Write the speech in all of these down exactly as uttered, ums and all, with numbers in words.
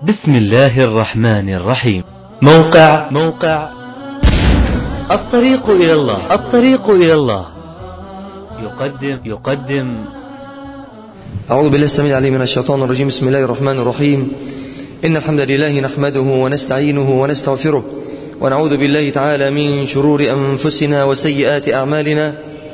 بسم الله الرحمن الرحيم. موقع موقع الطريق إلى الله الطريق إلى الله يقدم يقدم أعوذ بالله السميع العليم من الشيطان الرجيم. بسم الله الرحمن الرحيم. إن الحمد لله نحمده ونستعينه ونستغفره ونعوذ بالله تعالى من شرور أنفسنا وسيئات أعمالنا.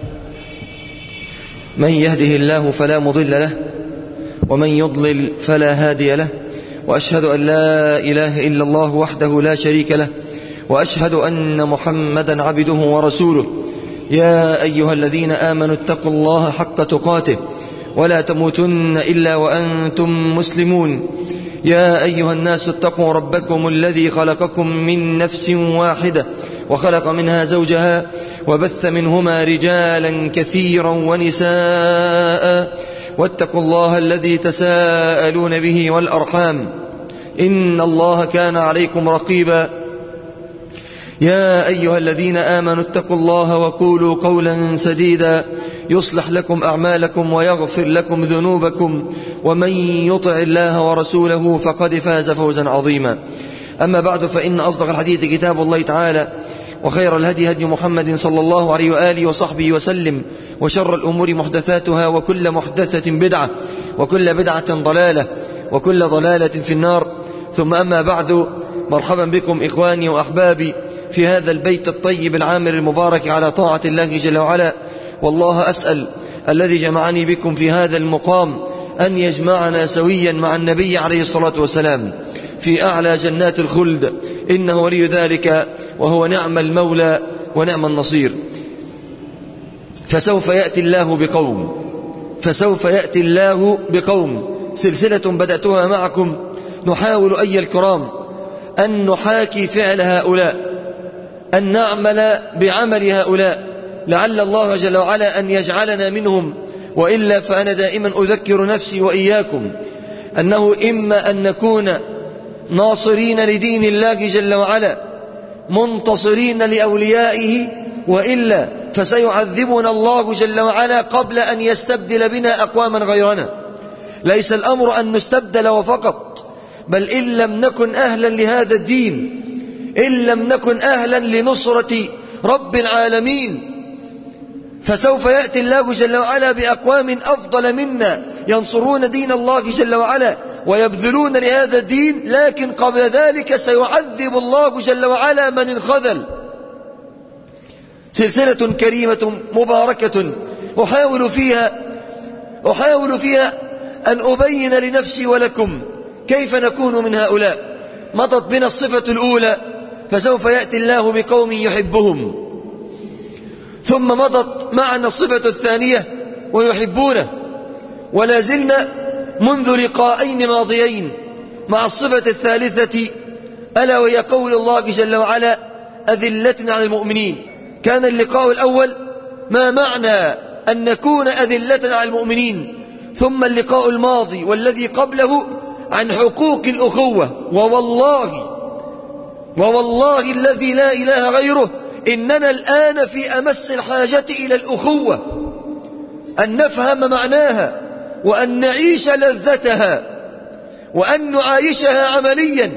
من يهده الله فلا مضل له ومن يضلل فلا هادي له، وأشهد أن لا إله إلا الله وحده لا شريك له، وأشهد أن محمدا عبده ورسوله. يا أيها الذين آمنوا اتقوا الله حق تقاته ولا تموتن إلا وأنتم مسلمون. يا أيها الناس اتقوا ربكم الذي خلقكم من نفس واحدة وخلق منها زوجها وبث منهما رجالا كثيرا ونساء، واتقوا الله الذي تساءلون به والأرحام إن الله كان عليكم رقيبا. يا أيها الذين آمنوا اتقوا الله وقولوا قولا سديدا يصلح لكم أعمالكم ويغفر لكم ذنوبكم، ومن يطع الله ورسوله فقد فاز فوزا عظيما. أما بعد، فإن أصدق الحديث كتاب الله تعالى، وخير الهدي هدي محمد صلى الله عليه وآله وصحبه وسلم، وشر الأمور محدثاتها، وكل محدثة بدعة، وكل بدعة ضلالة، وكل ضلالة في النار. ثم أما بعد، مرحبا بكم إخواني وأحبابي في هذا البيت الطيب العامر المبارك على طاعة الله جل وعلا. والله أسأل الذي جمعني بكم في هذا المقام أن يجمعنا سويا مع النبي عليه الصلاة والسلام في أعلى جنات الخلد، إنه ولي ذلك وهو نعم المولى ونعم النصير. فسوف يأتي الله بقوم فسوف يأتي الله بقوم سلسلة بدأتها معكم، نحاول أيها الكرام أن نحاكي فعل هؤلاء، أن نعمل بعمل هؤلاء، لعل الله جل وعلا أن يجعلنا منهم. وإلا فأنا دائما أذكر نفسي وإياكم أنه إما أن نكون ناصرين لدين الله جل وعلا منتصرين لأوليائه، وإلا فسيعذبنا الله جل وعلا قبل أن يستبدل بنا أقواما غيرنا. ليس الأمر أن نستبدل وفقط، بل إن لم نكن أهلا لهذا الدين، إن لم نكن أهلا لنصرة رب العالمين، فسوف يأتي الله جل وعلا بأقوام أفضل منا ينصرون دين الله جل وعلا ويبذلون لهذا الدين، لكن قبل ذلك سيعذب الله جل وعلا من انخذل. سلسلة كريمة مباركة أحاول فيها أحاول فيها أن أبين لنفسي ولكم كيف نكون من هؤلاء. مضت بنا الصفة الأولى، فسوف يأتي الله بقوم يحبهم، ثم مضت معنا الصفة الثانية ويحبونه، ولا زلنا منذ لقاءين ماضيين مع الصفة الثالثة، ألا وهي قول الله جل وعلا أذلة على المؤمنين. كان اللقاء الأول ما معنى أن نكون أذلة على المؤمنين، ثم اللقاء الماضي والذي قبله عن حقوق الأخوة. ووالله ووالله الذي لا إله غيره إننا الآن في أمس الحاجة إلى الأخوة، أن نفهم معناها، وأن نعيش لذتها، وأن نعايشها عمليا،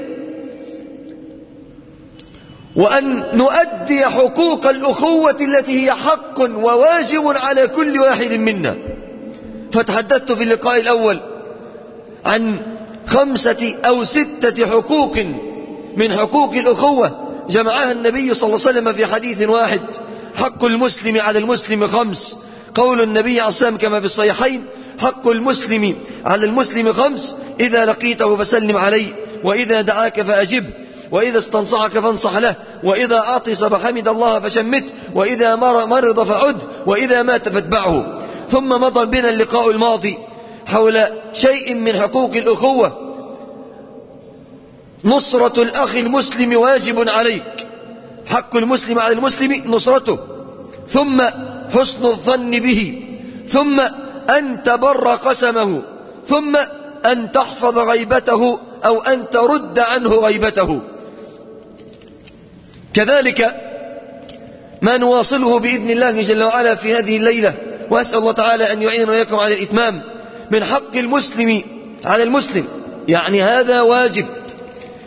وأن نؤدي حقوق الأخوة التي هي حق وواجب على كل واحد منا. فتحدثت في اللقاء الأول عن خمسة أو ستة حقوق من حقوق الأخوة جمعها النبي صلى الله عليه وسلم في حديث واحد. حق المسلم على المسلم خمس، قول النبي عليه الصلاة والسلام كما في الصحيحين: حق المسلم على المسلم خمس، إذا لقيته فسلم عليه، وإذا دعاك فأجب، وإذا استنصحك فانصح له، وإذا عطس فحمد الله فشمت، وإذا مرض فعد، وإذا مات فاتبعه. ثم مضى بنا اللقاء الماضي حول شيء من حقوق الأخوة. نصرة الأخ المسلم واجب عليك، حق المسلم على المسلم نصرته، ثم حسن الظن به، ثم أن تبر قسمه، ثم أن تحفظ غيبته أو أن ترد عنه غيبته. كذلك ما نواصله بإذن الله جل وعلا في هذه الليلة، وأسأل الله تعالى أن يعين وياكم على الإتمام. من حق المسلم على المسلم، يعني هذا واجب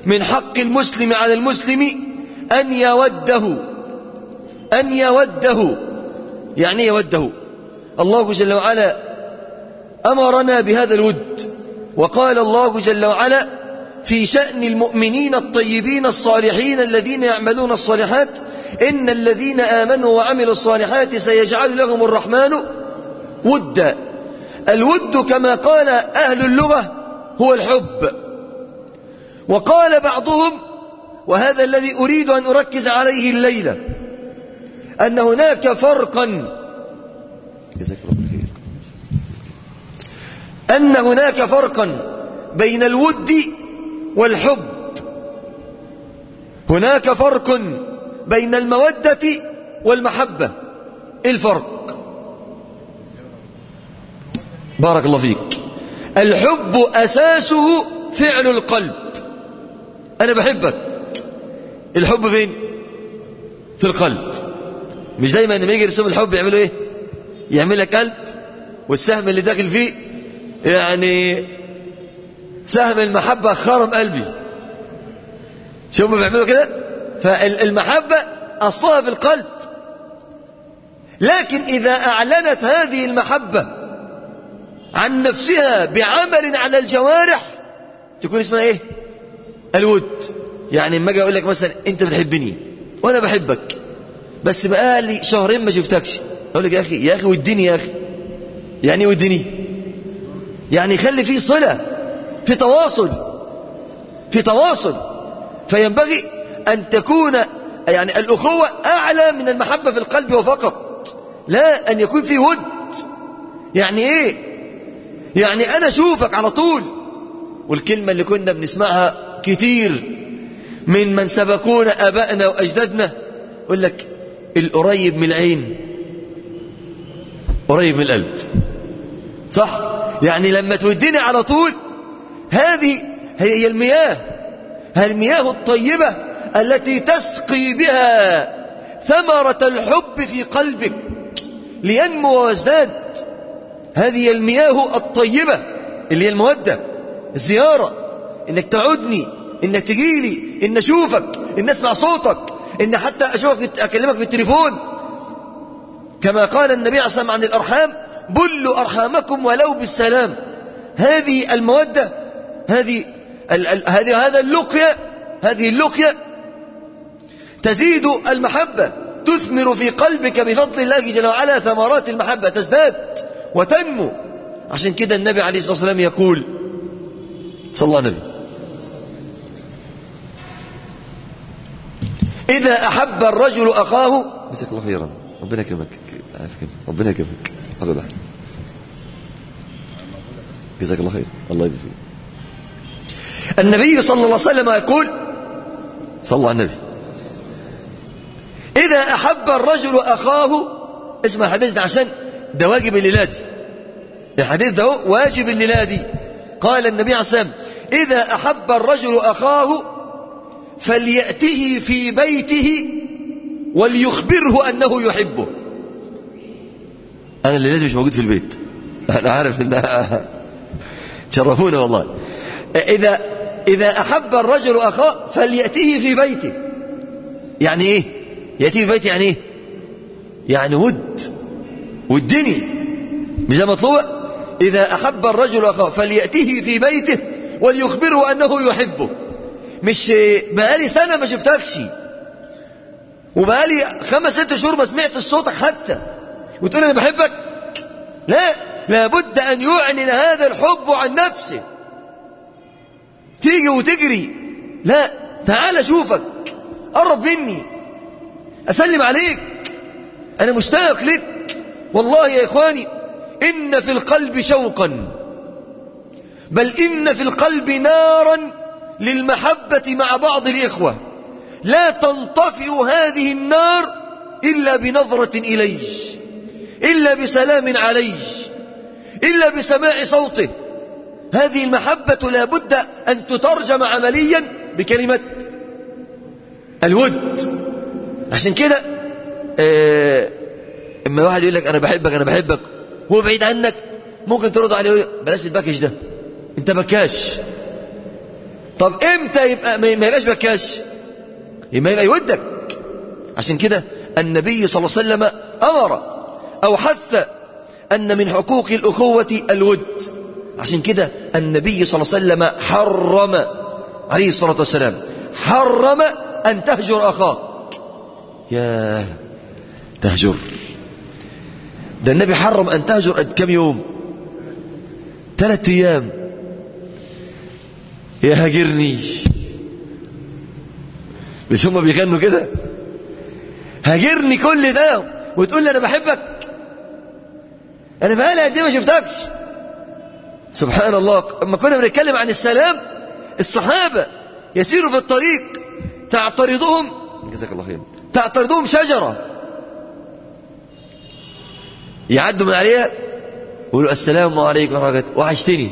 من حق المسلم على المسلم أن يوده أن يوده يعني يوده. الله جل وعلا أمرنا بهذا الود، وقال الله جل وعلا في شأن المؤمنين الطيبين الصالحين الذين يعملون الصالحات: إن الذين آمنوا وعملوا الصالحات سيجعل لهم الرحمن ودا. الود كما قال أهل اللغة هو الحب. وقال بعضهم، وهذا الذي أريد أن أركز عليه الليلة، أن هناك فرقا أن هناك فرقا بين الود والحب. هناك فرق بين المودة والمحبة. إيه الفرق؟ بارك الله فيك. الحب أساسه فعل القلب. أنا بحبك، الحب فين؟ في القلب. مش دايما لما يجي يرسم الحب يعملوا إيه؟ يعمل لك قلب، والسهم اللي داخل فيه يعني سهم المحبة خرم قلبي. شوف ما بيعملوا كده. فالمحبة أصلها في القلب، لكن إذا أعلنت هذه المحبة عن نفسها بعمل على الجوارح تكون اسمها إيه؟ الود. يعني لما أجي أقول لك مثلا أنت بتحبني وأنا بحبك، بس بقى لي شهرين ما شفتكش، أقول لك يا أخي يا أخي وديني يا أخي. يعني وديني يعني خلي فيه صلة، في تواصل في تواصل فينبغي أن تكون يعني الأخوة أعلى من المحبة في القلب وفقط، لا أن يكون فيه ود. يعني إيه؟ يعني أنا أشوفك على طول. والكلمة اللي كنا بنسمعها كتير من من سبقونا أبائنا وأجدادنا، يقول لك القريب من العين قريب من القلب. صح؟ يعني لما توديني على طول، هذه هي المياه، هي المياه الطيبة التي تسقي بها ثمرة الحب في قلبك لينمو ويزداد. هذه المياه الطيبة اللي هي المودة، الزيارة، انك تعودني، انك تجيلي، ان اشوفك، ان اسمع صوتك، ان حتى اشوفك اكلمك في التليفون. كما قال النبي عليه الصلاة والسلام عن الارحام: بلوا ارحامكم ولو بالسلام. هذه المودة، هذه هذه هذا اللقيا، هذه اللقيا تزيد المحبة، تثمر في قلبك بفضل الله جل وعلا ثمرات المحبة، تزداد وتنمو. عشان كده النبي عليه الصلاة والسلام يقول صلى الله عليه وسلم: إذا أحب الرجل أخاه. جزاك الله خيرا، ربنا يكرمك، ربنا يكرمك، هذا لحظة. جزاك الله خير، الله يبارك فيك. النبي صلى الله عليه وسلم يقول، صلى الله على النبي: إذا أحب الرجل أخاه. اسمع الحديث ده عشان ده واجب الليلة دي. الحديث ده واجب الليلة دي. قال النبي عليه الصلاة والسلام: إذا أحب الرجل أخاه فليأته في بيته وليخبره أنه يحبه. أنا الليلة دي مش موجود في البيت، أنا عارف إنها تشرفونا والله. إذا إذا أحب الرجل أخاه فليأته في بيته. يعني إيه يأتي في بيته؟ يعني إيه؟ يعني ود ودني، مش ده مطلوبة. إذا أحب الرجل أخاه فليأته في بيته وليخبره أنه يحبه. مش بقالي سنة ما شفتكش، وبقالي خمس ست شهور ما سمعت صوتك حتى، وتقول أنا بحبك. لا، لابد أن يعلن هذا الحب عن نفسه. تيجي وتجري، لا، تعال أشوفك، قرب مني، أسلم عليك، أنا مشتاق لك. والله يا إخواني، إن في القلب شوقا، بل إن في القلب نارا للمحبة مع بعض الإخوة، لا تنطفئ هذه النار إلا بنظرة إليه، إلا بسلام عليه، إلا بسماع صوته. هذه المحبة لا بد أن تترجم عمليا بكلمة الود. عشان كده آه اما واحد يقول لك أنا بحبك أنا بحبك هو بعيد عنك، ممكن ترد عليه بلاش الباكج ده، انت بكاش. طب امتى يبقى ما يبقاش بكاش؟ ما يبقى يودك. عشان كده النبي صلى الله عليه وسلم أمر أو حث أن من حقوق الأخوة الود. عشان كده النبي صلى الله عليه وسلم حرم عليه الصلاة والسلام حرم أن تهجر أخاك. يا تهجر، ده النبي حرم أن تهجر كم يوم؟ ثلاث أيام. يا هاجرني، مش هم بيغنوا كده؟ هاجرني كل ده وتقول لي أنا بحبك؟ أنا بقالي قد إيه ما شفتكش؟ سبحان الله. لما كنا بنتكلم عن السلام، الصحابة يسيروا في الطريق تعترضهم، جزاك الله خير، تعترضهم شجرة يعدوا من عليها يقولوا السلام عليكم ورحمة الله وحشتني.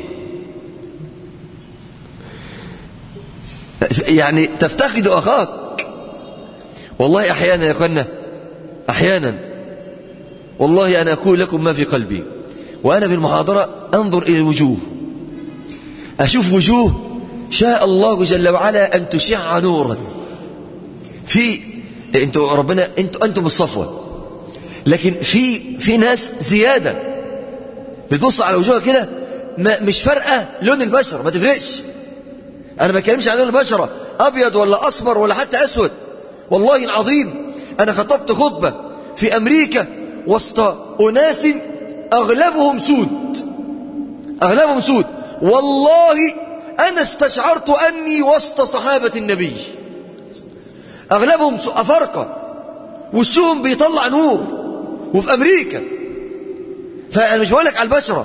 يعني تفتقد أخاك. والله أحيانا يا أخوانا، أحيانا والله أنا أقول لكم ما في قلبي، وأنا في المحاضرة أنظر إلى الوجوه، أشوف وجوه شاء الله جل وعلا أن تشع نورا في أنتوا ربنا أنتوا أنتم الصفوة، لكن في في ناس زيادة بتبص على وجوهها كده مش فارقة لون البشرة، ما تفرقش. أنا ما بتكلمش عن لون البشرة أبيض ولا أسمر ولا حتى أسود. والله العظيم أنا خطبت خطبة في أمريكا وسط أناس أغلبهم سود، أغلبهم سود. والله أنا استشعرت أني وسط صحابة النبي، أغلبهم أفارقة وشهم بيطلع نور، وفي أمريكا. فأنا مش بقولك على البشرة،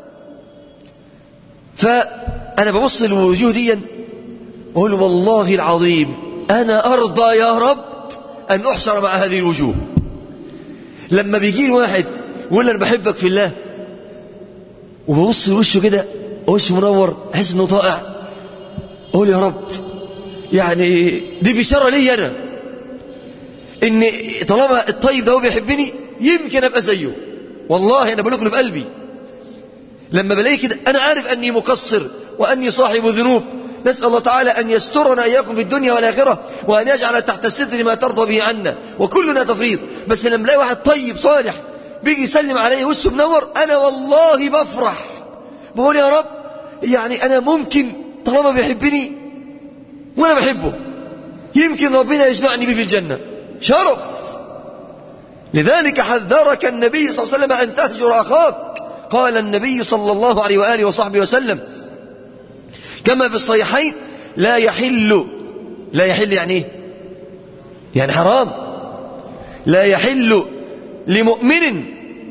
فأنا ببص الوجوه دي وأقول والله العظيم أنا أرضى يا رب أن أحشر مع هذه الوجوه. لما بيجي واحد يقول لي أنا بحبك في الله، وببص لوشه كده وشه منور، أحس إنه طائع، أقول يا رب يعني دي بشارة لي أنا إن طالما الطيب ده هو بيحبني يمكن أبقى زيه. والله أنا بقول لكم في قلبي لما بلاقي كده أنا عارف أني مقصر وأني صاحب ذنوب. نسأل الله تعالى أن يسترنا إياكم في الدنيا والآخرة، وأن يجعل تحت الستر ما ترضى به عنا، وكلنا تفريط. بس لما الاقي واحد طيب صالح بيجي يسلم علي وشه منور، أنا والله بفرح، بقول يا رب يعني أنا ممكن طالما بيحبني وأنا بحبه يمكن ربنا يجمعني به في الجنة، شرف. لذلك حذرك النبي صلى الله عليه وسلم أن تهجر أخاك. قال النبي صلى الله عليه وآله وصحبه وسلم كما في الصحيحين لا يحل، لا يحل يعني ايه؟ يعني حرام. لا يحل لمؤمن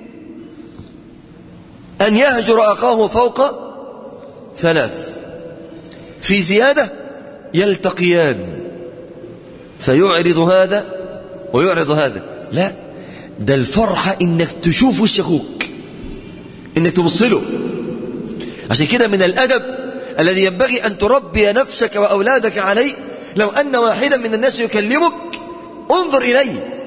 أن يهجر أخاه فوق ثلاث. في زيادة يلتقيان فيعرض هذا ويعرض هذا. لا، ده الفرحة إنك تشوف وش أخوك، إنك تبص له. عشان كده من الأدب الذي ينبغي أن تربي نفسك وأولادك عليه، لو أن واحدا من الناس يكلمك انظر إليه،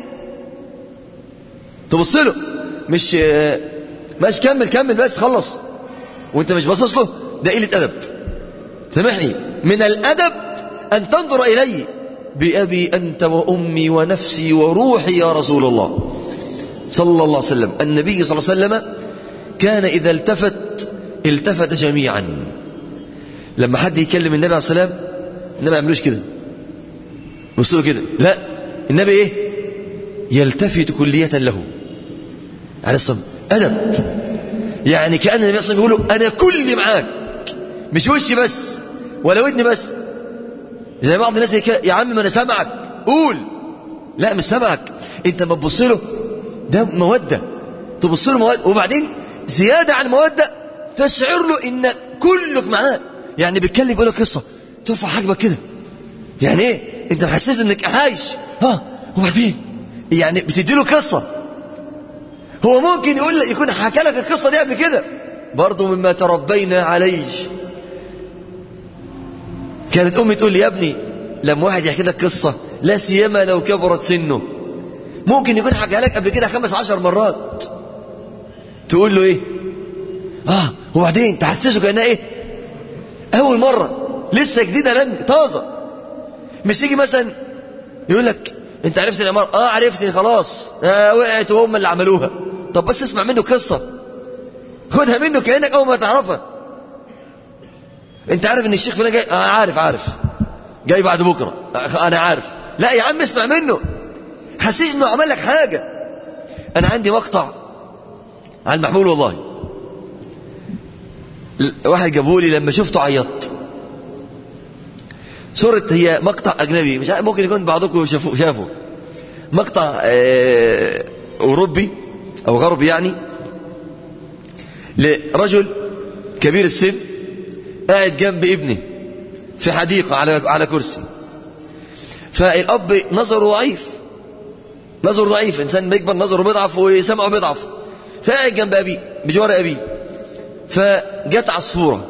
تبص له، مش مش كمل كمل بس خلص وانت مش باصص له، ده قلة أدب. سامحني، من الأدب أن تنظر إليه. بأبي أنت وأمي ونفسي وروحي يا رسول الله صلى الله عليه وسلم. النبي صلى الله عليه وسلم كان إذا التفت التفت جميعا. لما حد يكلم النبي عليه السلام النبي ما يعملوش كده يبص له كده، لا، النبي ايه؟ يلتفت كلية له عليه الصلاة. أدب، يعني كأن النبي صلى الله عليه وسلم يقول أنا كل معاك، مش وشي بس ولا ودني بس. زي بعض الناس يا عم ما أنا سامعك قول، لا مش سامعك، أنت ما تبص له، ده مودة، تبص له مودة. وبعدين زيادة عن المودة تشعر له إن كلك معاه. يعني بيتكلم يقول لك قصة ترفع حاجبك كده، يعني ايه؟ انت محسس انك عايش، ها، وبعدين يعني بتدي له قصة. هو ممكن يقول لك يكون حكى لك القصة دي قبل كده، برضه مما تربينا عليه. كانت امي تقول لي يا ابني لما واحد يحكي لك قصة لا سيما لو كبرت سنه، ممكن يكون حكى لك قبل كده خمس عشر مرات، تقول له ايه؟ اه وبعدين تحسسه كأنها ايه؟ اول مرة. لسه جديدة لنج طازة. مش يجي مثلا يقول لك انت عرفت العمارة؟ اه عرفتني خلاص، آه وقعت وهم اللي عملوها. طب بس اسمع منه قصة، خدها منه كأنك اول ما تعرفها. انت عارف ان الشيخ فلان جاي؟ اه عارف عارف جاي بعد بكرة، آه انا عارف. لا يا عم اسمع منه، حسيت انه عمل لك حاجة. انا عندي مقطع على المحمول والله، واحد جابولي لما شفته عيطت. صورة، هي مقطع أجنبي، مش ممكن يكون بعضكم شافوه شافوا مقطع آه أوروبي أو غربي يعني، لرجل كبير السن قاعد جنب ابنه في حديقة على على كرسي. فالأب نظره ضعيف، نظره ضعيف، إنسان بيكبر نظره بيضعف وسمعه بيضعف، فقاعد جنب أبيه بجوار أبيه. فجت عصفورة،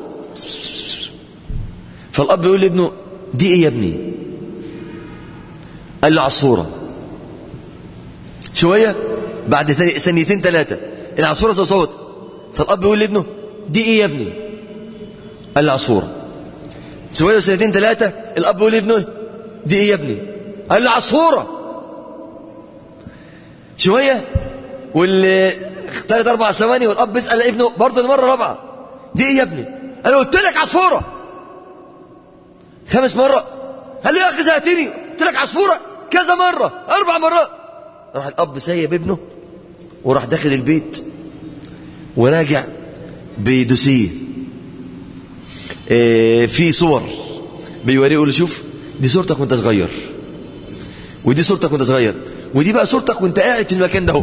فالأب يقول لابنه دي ايه يا ابني؟ قال له عصفورة. شوية بعد ثانيتين ثلاثة العصفورة صوت، فالأب يقول لابنه دي ايه يا ابني؟ قال له عصفورة. شوية وسنتين ثلاثة الأب يقول لابنه دي ايه يا ابني؟ قال له عصفورة. شوية واللي ثلاث أربع ثواني والأب يسأل ابنه برضه المرة رابعة دي ايه يا ابني؟ قال له قلت لك عصفورة. خامس مرة قال لي يا أخي زهقتني، قلت لك عصفورة كذا مرة، أربع مرات. راح الأب سايب ابنه وراح داخل البيت وراجع بدوسيه اه في صور بيوريه، يقول له شوف دي صورتك وانت صغير، ودي صورتك وانت صغير، ودي بقى صورتك وانت قاعد في المكان ده اهو.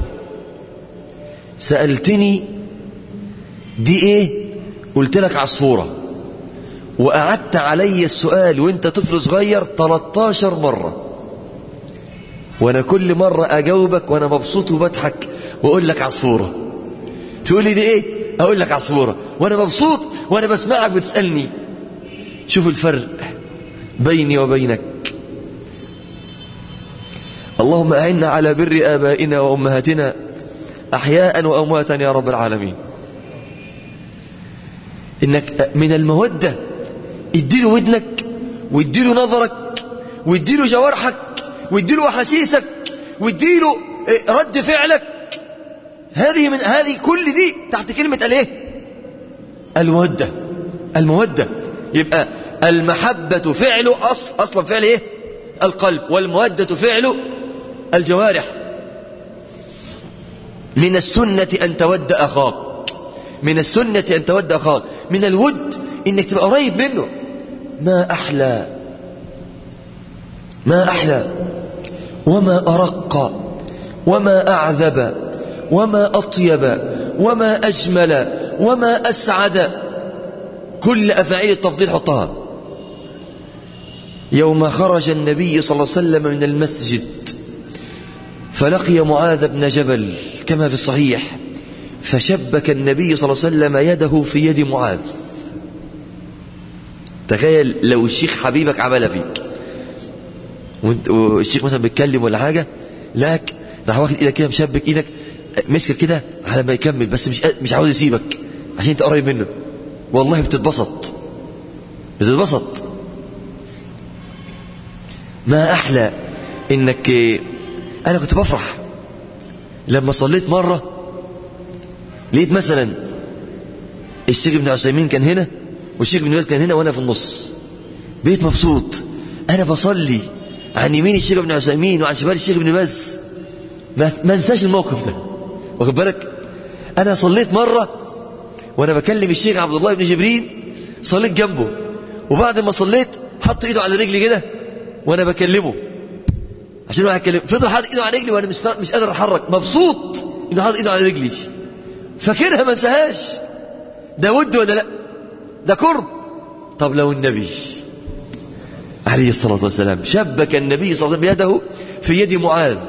سألتني دي ايه؟ قلت لك عصفورة، وقعدت علي السؤال وانت طفل صغير تلتاشر مرة، وانا كل مرة اجاوبك وانا مبسوط وبضحك واقول لك عصفورة. تقول لي دي ايه؟ اقول لك عصفورة وانا مبسوط وانا بسمعك بتسألني. شوف الفرق بيني وبينك. اللهم أعنا على بر آبائنا وأمهاتنا أحياء وأمواتا يا رب العالمين. إنك من المودة اديله ودنك، واديله نظرك، واديله جوارحك، واديله أحاسيسك، واديله رد فعلك. هذه من هذه كل دي تحت كلمة الايه؟ المودة. المودة يبقى المحبة فعله أصل أصلا فعل ايه؟ القلب، والمودة فعله الجوارح. من السنة أن تود أخاك، من السنة أن تود أخاك، من الود إنك تبقى قريب منه. ما أحلى ما أحلى وما أرق وما أعذب وما أطيب وما أجمل وما أسعد. كل أفاعيل التفضيل حطها. يوم خرج النبي صلى الله عليه وسلم من المسجد فلقي معاذ بن جبل كما في الصحيح، فشبك النبي صلى الله عليه وسلم يده في يد معاذ. تخيل لو الشيخ حبيبك عمل فيك والشيخ مثلا بيتكلم ولا حاجة، لك راح واخد ايدك كده مشبك ايدك مسكك كده على ما يكمل، بس مش مش عاوز يسيبك عشان انت قريب منه. والله بتتبسط بتتبسط. ما أحلى إنك. أنا كنت بفرح لما صليت مرة لقيت مثلا الشيخ ابن عثيمين كان هنا والشيخ ابن باز كان هنا وأنا في النص، بقيت مبسوط. أنا بصلي عن يمين الشيخ ابن عثيمين وعن شمال الشيخ ابن باز، ما انساش الموقف ده. واخد بالك؟ أنا صليت مرة وأنا بكلم الشيخ عبد الله بن جبريل، صليت جنبه، وبعد ما صليت حط إيده على رجلي كده وانا بكلمه عشان هو هيكلم، فضل حاطط ايده على رجلي وانا مش مش قادر اتحرك، مبسوط انه حاطط ايده على رجلي، فاكرها ما انساهاش. ده ود ولا لا؟ ده قرب. طب لو النبي عليه الصلاه والسلام شبك النبي صلى الله عليه وسلم يده في يد معاذ،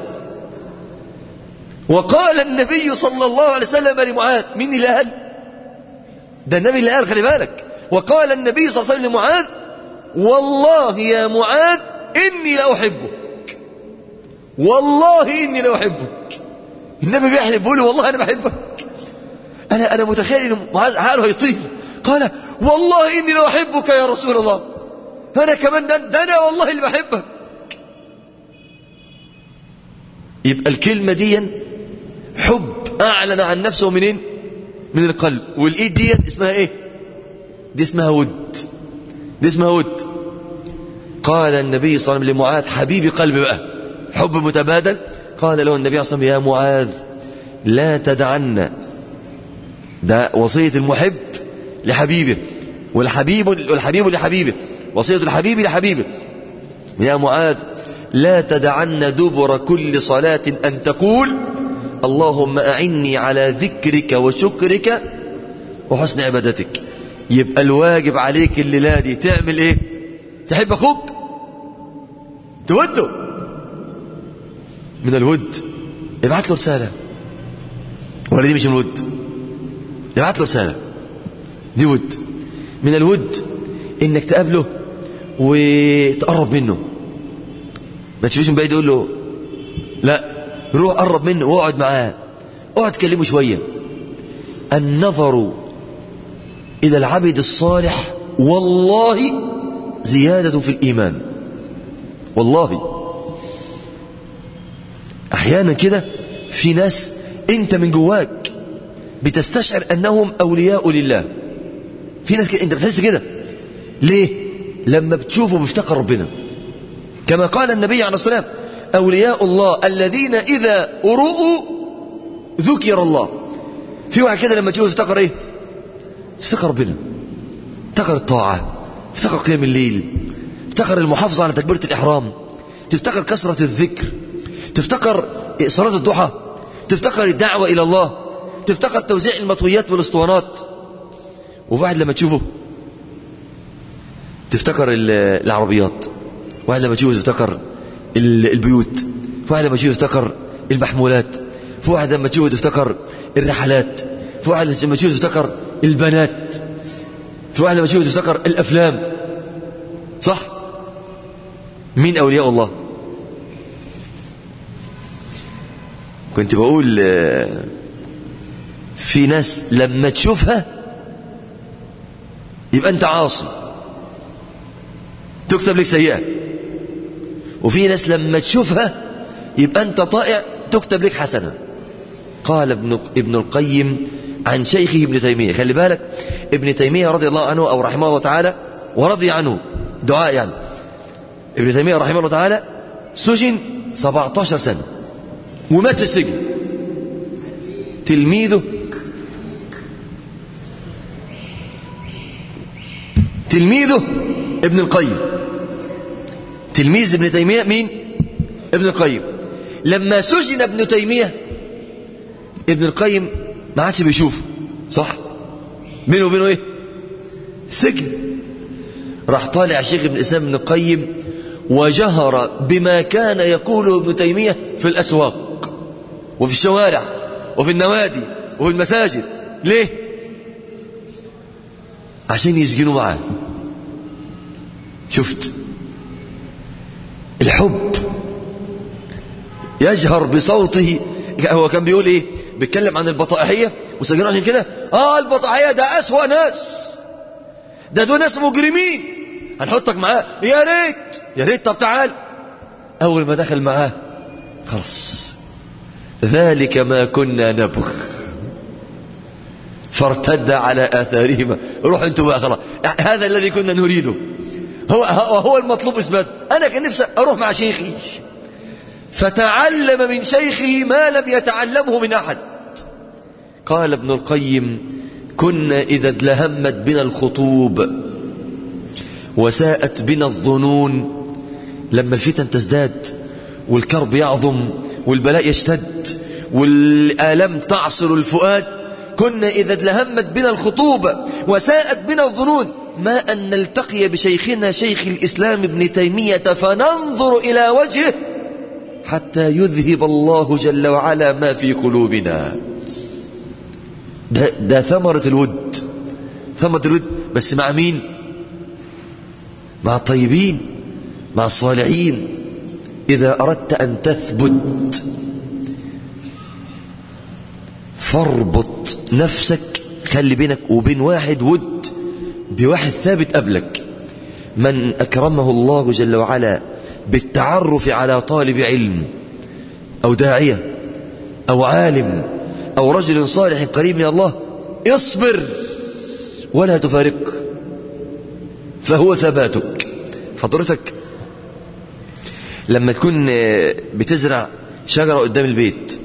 وقال النبي صلى الله عليه وسلم لمعاذ، مين اللي قال؟ ده النبي اللي قال، خلي بالك. وقال النبي صلى الله عليه وسلم لمعاذ والله يا معاذ إني لأحبك، والله إني لأحبك. النبي بيحلف بيقول والله أنا بحبك. أنا أنا متخيل إن معاذ حاله هيطير. قال والله إني لأحبك يا رسول الله. أنا كمان ده, ده أنا والله اللي بحبك. يبقى الكلمة دي حب أعلن عن نفسه منين؟ من القلب. والإيد دي اسمها إيه؟ دي اسمها ود، دي اسمها ود. قال النبي صلى الله عليه وسلم لمعاذ حبيبي قلبي بقى، حب متبادل. قال له النبي صلى الله عليه وسلم يا معاذ لا تدعنا، ده وصية المحب لحبيبه، والحبيب والحبيب لحبيبه، وصية الحبيب لحبيبه. يا معاذ لا تدعن دبر كل صلاة أن تقول اللهم أعني على ذكرك وشكرك وحسن عبادتك. يبقى الواجب عليك الليلة دي تعمل ايه؟ تحب اخوك توده، من الود ابعت له رسالة، ولا دي مش من الود؟ ابعت له رسالة، دي ود. من الود انك تقابله وتقرب منه، ما تشوفش من بعيد تقول له لا، روح قرب منه واقعد معاه، اقعد تكلمه شوية. النظر إلى العبد الصالح والله زيادة في الإيمان. والله أحيانا كده في ناس أنت من جواك بتستشعر أنهم أولياء لله. في ناس كده أنت بتحس كده. ليه؟ لما بتشوفه بيفتكر ربنا، كما قال النبي عليه الصلاة والسلام أولياء الله الذين إذا رؤوا ذكر الله. في واحد كده لما تشوفه يفتكر إيه؟ افتكر ربنا، افتكر الطاعة، افتكر قيام الليل، افتكر المحافظة على تكبيرة الإحرام، تفتكر كثرة الذكر، تفتكر صلاة الضحى، تفتكر الدعوة إلى الله، تفتكر توزيع المطويات والاسطوانات. وواحد لما تشوفه تفتكر العربيات، واحد لما تشوفه تفتكر البيوت، واحد لما تشوفه تفتكر المحمولات، واحد لما تشوفه تفتكر الرحلات، واحد لما تشوفه تفتكر البنات، في واحد لما تشوفه تفتكر الأفلام. صح؟ مين أولياء الله؟ كنت بقول في ناس لما تشوفها يبقى أنت عاصي تكتب لك سيئة، وفي ناس لما تشوفها يبقى أنت طائع تكتب لك حسنة. قال ابن, ابن القيم عن شيخه ابن تيمية، خلي بالك ابن تيمية رضي الله عنه أو رحمه الله تعالى ورضي عنه، دعاء يعني. ابن تيمية رحمه الله تعالى سجن سبعة عشر سنة ومات في السجن. تلميذه تلميذه ابن القيم، تلميذ ابن تيمية مين؟ ابن القيم. لما سجن ابن تيمية ابن القيم ما عادش بيشوفه، صح؟ بينه وبينه ايه؟ سجن. راح طالع الشيخ ابن الإسلام ابن القيم وجهر بما كان يقوله ابن تيمية في الأسواق وفي الشوارع وفي النوادي وفي المساجد. ليه؟ عشان يسجنوا معاه. شفت الحب يجهر بصوته. هو كان بيقول ايه؟ بيتكلم عن البطائحية وسجنوا عشان كده. اه البطائحية ده أسوأ ناس، ده دول ناس مجرمين، هنحطك معاه. يا ريت يا ريت طب تعال. أول ما دخل معاه خلاص، ذلك ما كنا نبغ فارتد على آثارهما. روح انتوا بقى خلاص، هذا الذي كنا نريده، هو هو المطلوب إثباته. أنا كان نفسي أروح مع شيخي فتعلم من شيخه ما لم يتعلمه من أحد. قال ابن القيم كنا إذا ادلهمت بنا الخطوب وساءت بنا الظنون، لما الفتن تزداد والكرب يعظم والبلاء يشتد والآلام تعصر الفؤاد، كنا إذا ادلهمت بنا الخطوب وساءت بنا الظنون ما أن نلتقي بشيخنا شيخ الإسلام ابن تيمية فننظر إلى وجهه حتى يذهب الله جل وعلا ما في قلوبنا. ده, ده ثمرة الود، ثمرة الود. بس مع مين؟ مع الطيبين، مع الصالحين. إذا أردت أن تثبت فاربط نفسك، خلي بينك وبين واحد ود بواحد ثابت قبلك. من أكرمه الله جل وعلا بالتعرف على طالب علم أو داعية أو عالم أو رجل صالح قريب من الله، اصبر ولا تفارق، فهو ثباتك. حضرتك لما تكون بتزرع شجرة قدام البيت،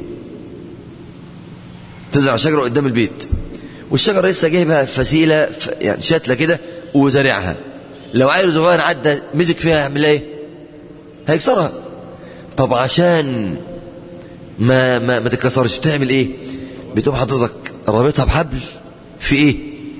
تزرع شجرة قدام البيت والشجرة لسه جايبها فسيلة يعني شتلة كده وزرعها، لو عيل صغير عدى مسك فيها يعمل ايه؟ هيكسرها. طب عشان ما ما ما تتكسرش بتعمل ايه؟ بتقوم حضرتك رابطها بحبل في ايه؟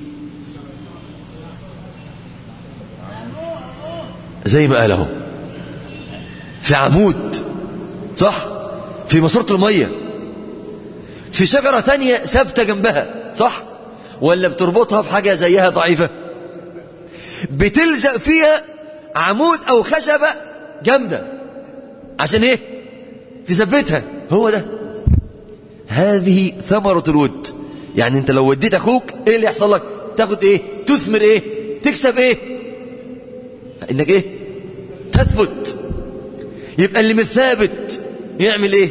زي ما قال اهو، في عمود، صح؟ في ماسورة المية، في شجرة تانية ثابتة جنبها، صح؟ ولا بتربطها في حاجة زيها ضعيفة؟ بتلزق فيها عمود أو خشبة جامدة عشان ايه؟ تثبتها. هو ده، هذه ثمرة الود. يعني انت لو وديت اخوك ايه اللي يحصل لك؟ تاخد ايه؟ تثمر ايه؟ تكسب ايه؟ انك ايه؟ تثبت. يبقى اللي مش ثابت يعمل ايه؟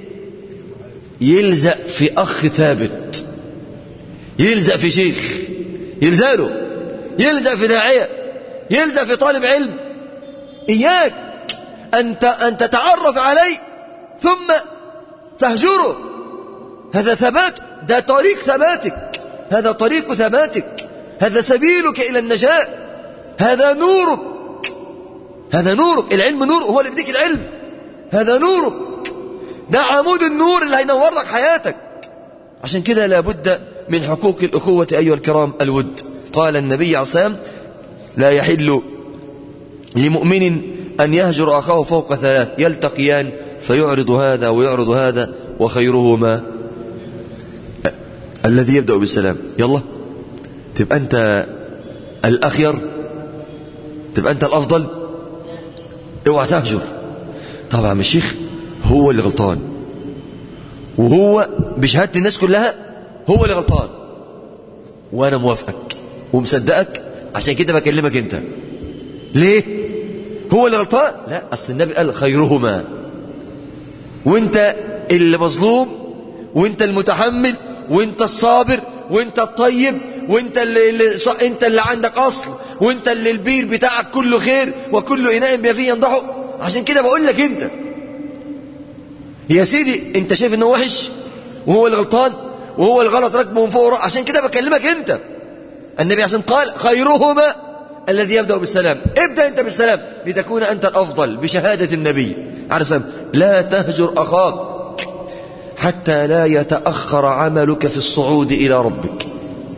يلزق في اخ ثابت، يلزق في شيخ يلزق له، يلزق في داعية، يلزق في طالب علم. إياك أن أن تتعرف عليه ثم تهجره. هذا ثبات، ده طريق ثباتك، هذا طريق ثباتك، هذا سبيلك إلى النجاة، هذا نورك، هذا نورك. العلم نور، هو اللي بديك العلم، هذا نورك، ده عمود النور اللي هينور لك حياتك. عشان كده لابد من حقوق الأخوة أيها الكرام الود. قال النبي عليه الصلاة والسلام: لا يحل لمؤمن أن يهجر أخاه فوق ثلاث يلتقيان فيعرض هذا ويعرض هذا وخيرهما الذي يبدأ بالسلام. يلا تبقى أنت الأخير، تبقى أنت الأفضل، اوعى تهجر. طبعا الشيخ هو اللي غلطان، وهو بشهادة الناس كلها هو اللي غلطان، وأنا موافقك ومصدقك، عشان كده بكلمك أنت. ليه؟ هو اللي غلطان؟ لا، أصل النبي قال خيرهما، وأنت اللي مظلوم، وأنت المتحمل، وأنت الصابر، وأنت الطيب، وأنت اللي, اللي أنت اللي عندك أصل، وأنت اللي البير بتاعك كله خير وكل إناء بما فيه ينضحه. عشان كده بقول لك أنت يا سيدي، أنت شايف إنه وحش وهو اللي غلطان وهو الغلط راكبه من فوق، عشان كده بكلمك أنت. النبي عشان قال خيرهما الذي يبدأ بالسلام. ابدأ أنت بالسلام لتكون أنت الأفضل بشهادة النبي عليه السلام. لا تهجر أخاك حتى لا يتأخر عملك في الصعود إلى ربك.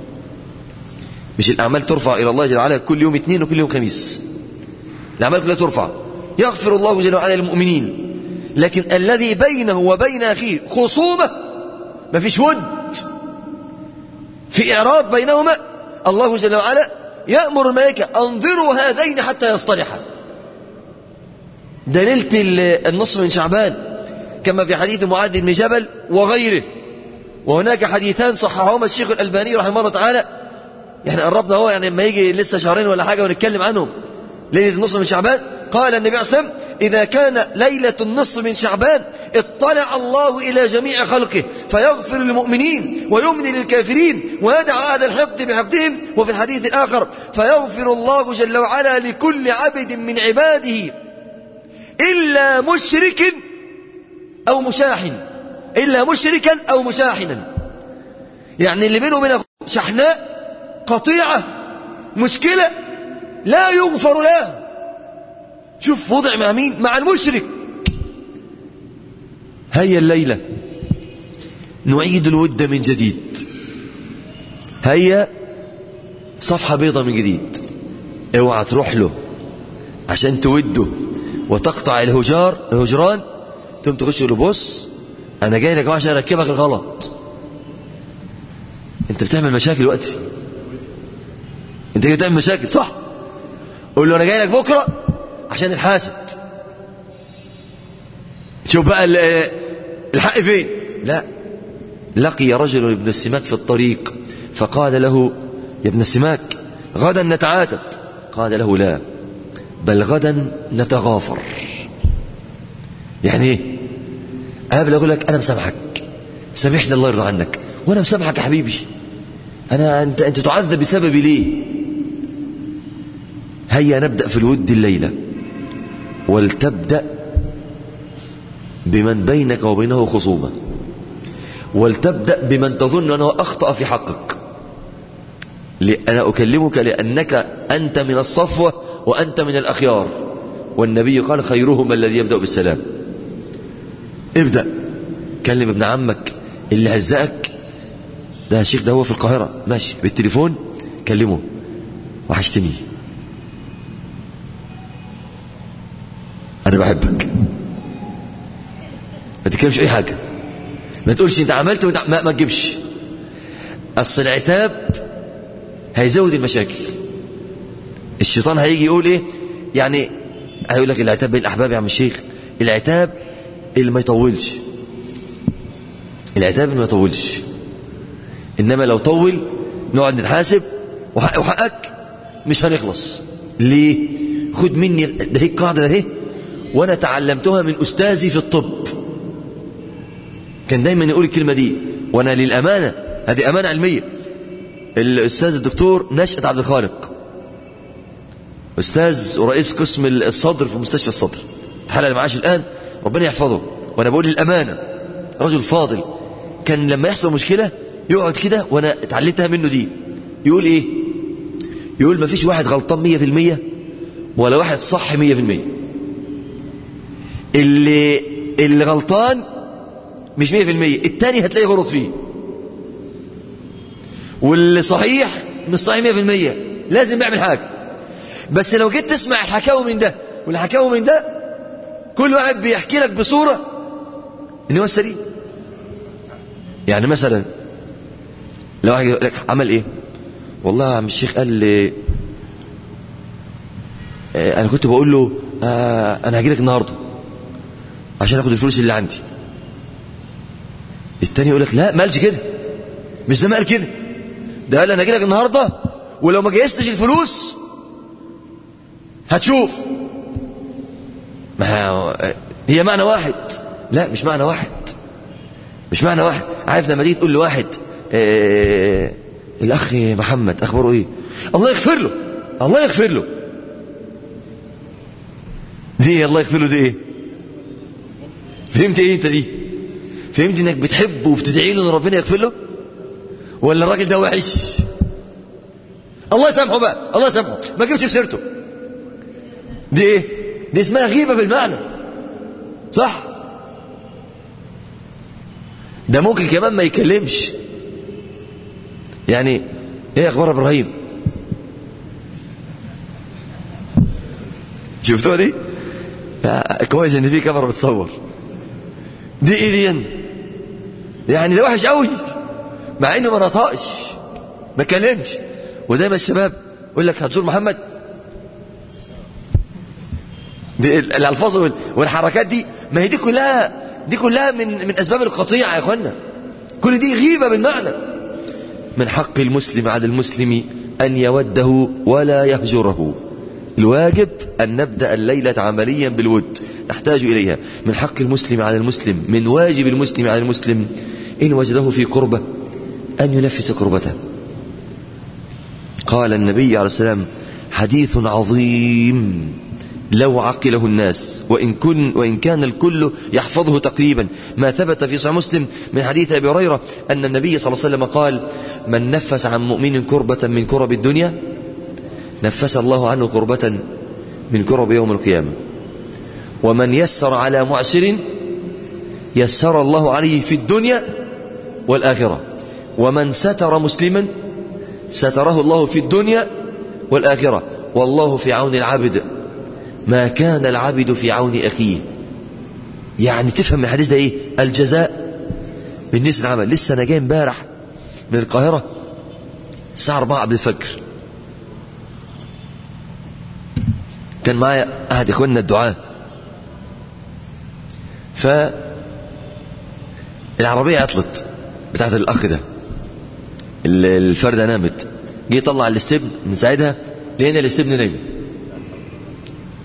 مش الأعمال ترفع إلى الله جل وعلا كل يوم اثنين وكل يوم خميس، الأعمال كلها ترفع، يغفر الله جل وعلا للمؤمنين، لكن الذي بينه وبين أخيه خصومة، ما فيش ود، في إعراض بينهما، الله جل وعلا يأمر الملائكة انظروا هذين حتى يصطلحا. ده ليلة النصف من شعبان كما في حديث معاذ بن جبل وغيره، وهناك حديثان صححهما الشيخ الألباني رحمه الله تعالى. يعني قربنا هو، يعني لما يجي لسه شهرين ولا حاجة ونتكلم عنهم. ليلة النصف من شعبان قال النبي عليه الصلاة والسلام: إذا كان ليلة النصف من شعبان اطلع الله إلى جميع خلقه فيغفر للمؤمنين ويمني للكافرين ويدع أهل الحقد بحقدهم. وفي الحديث الآخر: فيغفر الله جل وعلا لكل عبد من عباده إلا مشرك أو مشاحن، إلا مشركا أو مشاحنا. يعني اللي بينه وبين شحناء، قطيعة، مشكلة، لا يغفر له. شوف وضع مع مين؟ مع المشرك. هيا الليلة نعيد الود من جديد، هيا صفحة بيضة من جديد. اوعى تروح له عشان توده وتقطع الهجار الهجران، ثم تخش له: بص انا جاي لك عشان اركبك الغلط. انت بتعمل مشاكل دلوقتي، انت جاي تعمل مشاكل، صح؟ قول له انا جاي لك بكره عشان نتحاسب. شوف بقى الحق فين. لا، لقي رجل ابن السماك في الطريق فقال له: يا ابن السماك غدا نتعاتب. قال له: لا، بل غدا نتغافر. يعني ايه؟ قبل اقول لك انا مسامحك، سامحني الله يرضى عنك، وانا مسامحك يا حبيبي، انا انت انت تعذب بسببي ليه؟ هيا نبدا في الود الليله، ولتبدا بمن بينك وبينه خصومه، ولتبدا بمن تظن انه اخطا في حقك. انا اكلمك لانك انت من الصفوه وانت من الاخيار، والنبي قال خيرهم الذي يبدا بالسلام. ابدا كلم ابن عمك اللي هزقك ده، الشيخ ده هو في القاهره ماشي بالتليفون، كلمه وحشتني، انا بحبك. ما تتكلمش اي حاجه، ما تقولش انت عملت وانت ما, ما تجيبش. اصل العتاب هيزود المشاكل. الشيطان هيجي يقول ايه يعني، هيقول لك العتاب بين الاحباب يا عم الشيخ، العتاب اللي ما يطولش، العتاب اللي ما يطولش. انما لو طول نقعد نتحاسب، وحق وحقك مش هنخلص. ليه؟ خد مني ده، هيك قاعده ده، هي وانا تعلمتها من استاذي في الطب، كان دايما يقول الكلمه دي، وانا للامانه هذه امانه علميه. الاستاذ الدكتور نشأت عبد الخالق، استاذ ورئيس قسم الصدر في مستشفى الصدر، اتحلل معاش الان، ربنا يحفظه. وانا بقول للامانه رجل فاضل، كان لما يحصل مشكله يقعد كده، وانا اتعلمتها منه دي، يقول ايه؟ يقول ما فيش واحد غلطان مية في المية ولا واحد صح مية في المية. اللي اللي غلطان مش مية في المية، التاني هتلاقي غلط فيه، واللي صحيح مش صحيح مية في المية، لازم يعمل حاجة. بس لو جيت تسمع الحكاوي من ده والحكاوي من ده، كل واحد بيحكي لك بصورة ان هو السليم. يعني مثلا لو واحد يقول لك عمل ايه، والله يا عم الشيخ قال لي آه انا كنت بقول له آه انا هاجي لك النهارده عشان اخد الفلوس اللي عندي. التاني يقول لك لا، ما قالش كده، مش زي ما قال كده، ده قال انا هاجي لك النهارده ولو ما جهزتش الفلوس هتشوف. ما هي معنى واحد، لا مش معنى واحد، مش معنى واحد. عارف لما تيجي تقول لواحد آه الاخ محمد اخباره ايه، الله يغفر له، الله يغفر له، دي الله يغفر له دي ايه؟ فهمت ايه انت دي؟ فهمت انك بتحبه وبتدعي له ان ربنا يغفر له، ولا الراجل ده وحش؟ الله يسامحه بقى، الله يسامحه، ما تجيبش في سيرته. دي ايه؟ دي اسمها غيبه بالمعنى، صح؟ ده ممكن كمان ما يكلمش. يعني ايه اخبار ابراهيم؟ شفتوها دي؟ كويس ان في كاميرا بتصور. دي ايه دي؟ يعني ده وحش قوي، مع انه ما نطقش ما كلمش. وزي ما الشباب يقول لك هتزور محمد، دي الالفاظ والحركات دي، ما هي دي كلها دي كلها من من اسباب القطيعه يا اخوانا. كل دي غيبه بالمعنى. من حق المسلم على المسلم ان يوده ولا يهجره. الواجب ان نبدا الليله عمليا بالود، نحتاج اليها. من حق المسلم على المسلم، من واجب المسلم على المسلم ان وجده في قربه ان ينفس قربته. قال النبي عليه السلام حديث عظيم لو عقله الناس، وإن, كن وإن كان الكل يحفظه تقريبا، ما ثبت في صحيح مسلم من حديث أبي هريرة أن النبي صلى الله عليه وسلم قال من نفس عن مؤمن كربة من كرب الدنيا نفس الله عنه كربة من كرب يوم القيامة، ومن يسر على معسر يسر الله عليه في الدنيا والآخرة، ومن ستر مسلما ستره الله في الدنيا والآخرة، والله في عون العبد ما كان العبد في عون أخيه. يعني تفهم من الحديث ده إيه؟ الجزاء من جنس العمل. لسه أنا جاي امبارح من القاهرة الساعة أربعة قبل الفجر، كان معايا أحد إخواننا الدعاة، فالعربية عطلت بتاعت الأخ ده، الفردة نامت، جه طلع الاستبن من ساعتها لقينا الاستبن نايم.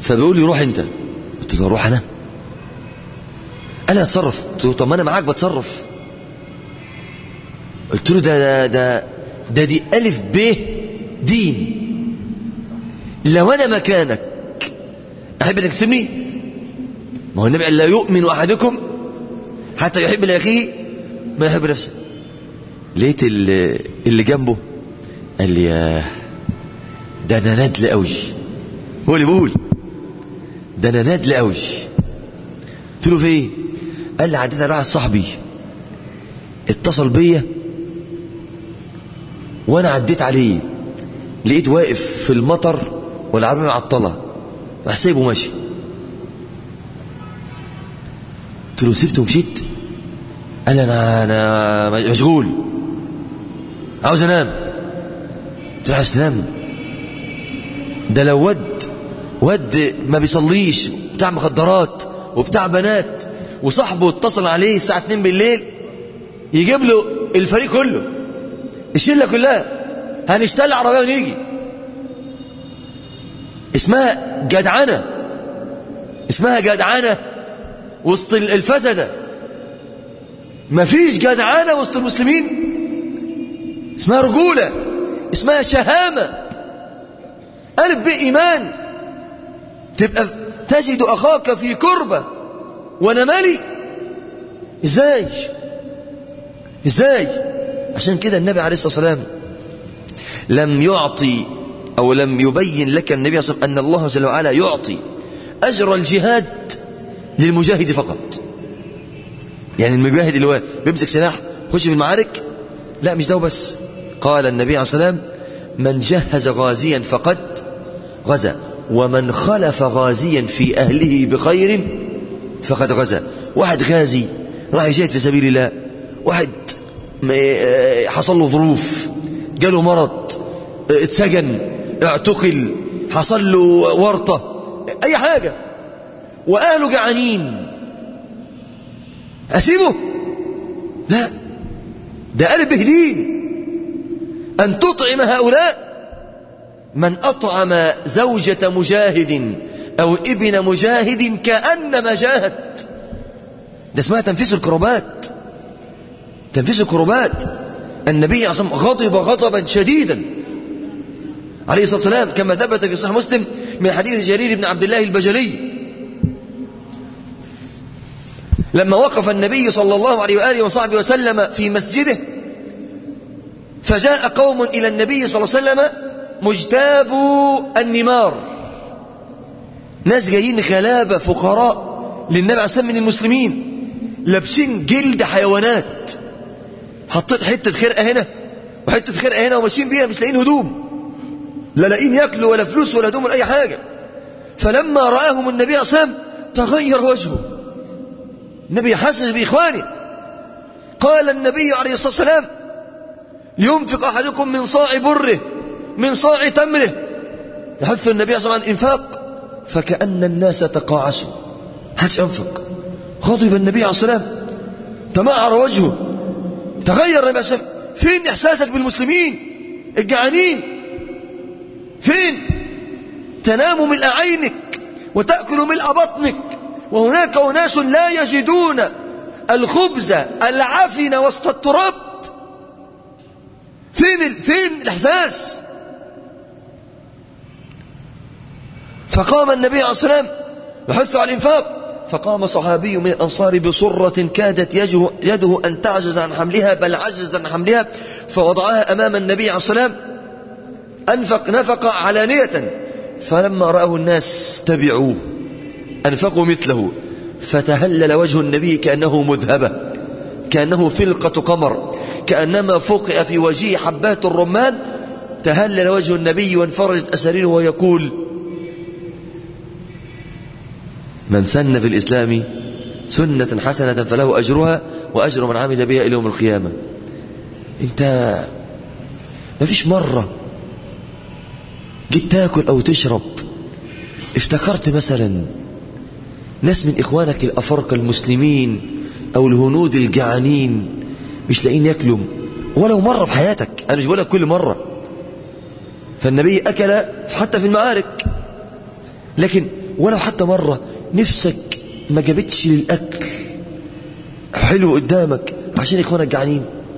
فبيقول لي روح انت. قلت له روح انا؟ انا اتصرف. قلت له طب ما انا معاك بتصرف. قلت له ده ده ده, ده دي الف ب دين. لو انا مكانك احب انك تسيبني؟ ما هو النبي قال لا يؤمن احدكم حتى يحب لاخيه ما يحب نفسه. لقيت اللي, اللي جنبه قال لي يا ده انا ندل قوي. هو اللي بيقول ده انا ندل قوي. قلت له في ايه؟ قال لي عديت على واحد صاحبي اتصل بيا وانا عديت عليه لقيت واقف في المطر والعربيه معطله راح سايبه ماشي. قلت له سبته ومشيت؟ قال لي انا انا مشغول عاوز انام. قلت له عاوز تنام؟ ده لو ود ود ما بيصليش بتاع مخدرات وبتاع بنات وصاحبه اتصل عليه الساعه اتنين بالليل يجيب له الفريق كله الشله كلها هنشتغل عربيه ونيجي. اسمها جدعنه، اسمها جدعنه وسط الفسده. مفيش جدعنه وسط المسلمين، اسمها رجوله، اسمها شهامه. ألف بإيمان. تبقى تجد أخاك في كربة وأنا مالي. إزاي إزاي عشان كده النبي عليه الصلاة والسلام لم يعطي أو لم يبين لك النبي صلى الله عليه وسلم أن الله جل وعلا يعطي أجر الجهاد للمجاهد فقط. يعني المجاهد اللي هو بيمسك سلاح خش في المعارك، لا مش ده بس. قال النبي عليه الصلاة والسلام من جهز غازيا فقد غزا ومن خلف غازيا في أهله بخير فقد غزا. واحد غازي راح يجاهد في سبيل الله، واحد حصل له ظروف، جاله مرض، اتسجن، اعتقل، حصل له ورطة، أي حاجة، وأهله جعانين، أسيبه؟ لا، ده قلب بهدين أن تطعم هؤلاء. من أطعم زوجة مجاهد أو ابن مجاهد كأنما جاهد. ده اسمها تنفيس الكربات، تنفيس الكربات. النبي عليه الصلاة والسلام غضب غضبا شديدا عليه الصلاة والسلام كما ثبت في صحيح مسلم من حديث جرير بن عبد الله البجلي لما وقف النبي صلى الله عليه وآله وصحبه وسلم في مسجده فجاء قوم إلى النبي صلى الله عليه وسلم مجتابوا النمار، ناس جايين غلابة فقراء للنبي عليه الصلاة والسلام من المسلمين، لابسين جلد حيوانات، حطيت حتة خرقة هنا وحتة خرقة هنا وماشيين بيها مش لاقين هدوم، لا لاقين ياكلوا ولا فلوس ولا هدوم ولا أي حاجة. فلما رآهم النبي عليه الصلاة والسلام تغير وجهه. النبي حسس بإخوانه. قال النبي عليه الصلاة والسلام ينفق أحدكم من صاع بره من صاع تمره. يحث النبي صلى الله عليه وسلم عن الإنفاق فكأن الناس تقاعسوا، محدش ينفق. غضب النبي عليه الصلاة والسلام، تمعر وجهه، تغير النبي عليه الصلاة والسلام. فين إحساسك بالمسلمين الجعانين؟ فين؟ تنام ملء عينك وتأكل ملء بطنك وهناك أناس لا يجدون الخبز العفن وسط التراب. فين ال... فين الإحساس؟ فقام النبي عليه الصلاة والسلام يحث على الإنفاق، فقام صحابي من الأنصار بصرة كادت يده, يده أن تعجز عن حملها بل عجزت عن حملها فوضعها أمام النبي عليه الصلاة والسلام. أنفق نفق علانية، فلما رأه الناس تبعوه أنفقوا مثله، فتهلل وجه النبي كأنه مذهبة، كأنه فلقة قمر، كأنما فقئ في وجهه حبات الرمان. تهلل وجه النبي وانفرجت أساريره ويقول من سن في الإسلام سنة حسنة فله أجرها وأجر من عمل بها إلى يوم القيامة. انت ما فيش مرة جيت تاكل أو تشرب افتكرت مثلا ناس من إخوانك الأفارقة المسلمين أو الهنود الجعانين مش لاقين ياكلوا ولو مرة في حياتك؟ أنا مش بقولك كل مرة، فالنبي أكل حتى في المعارك، لكن ولو حتى مرة نفسك ما جابتش للأكل حلو قدامك عشان إخوانك جعانين؟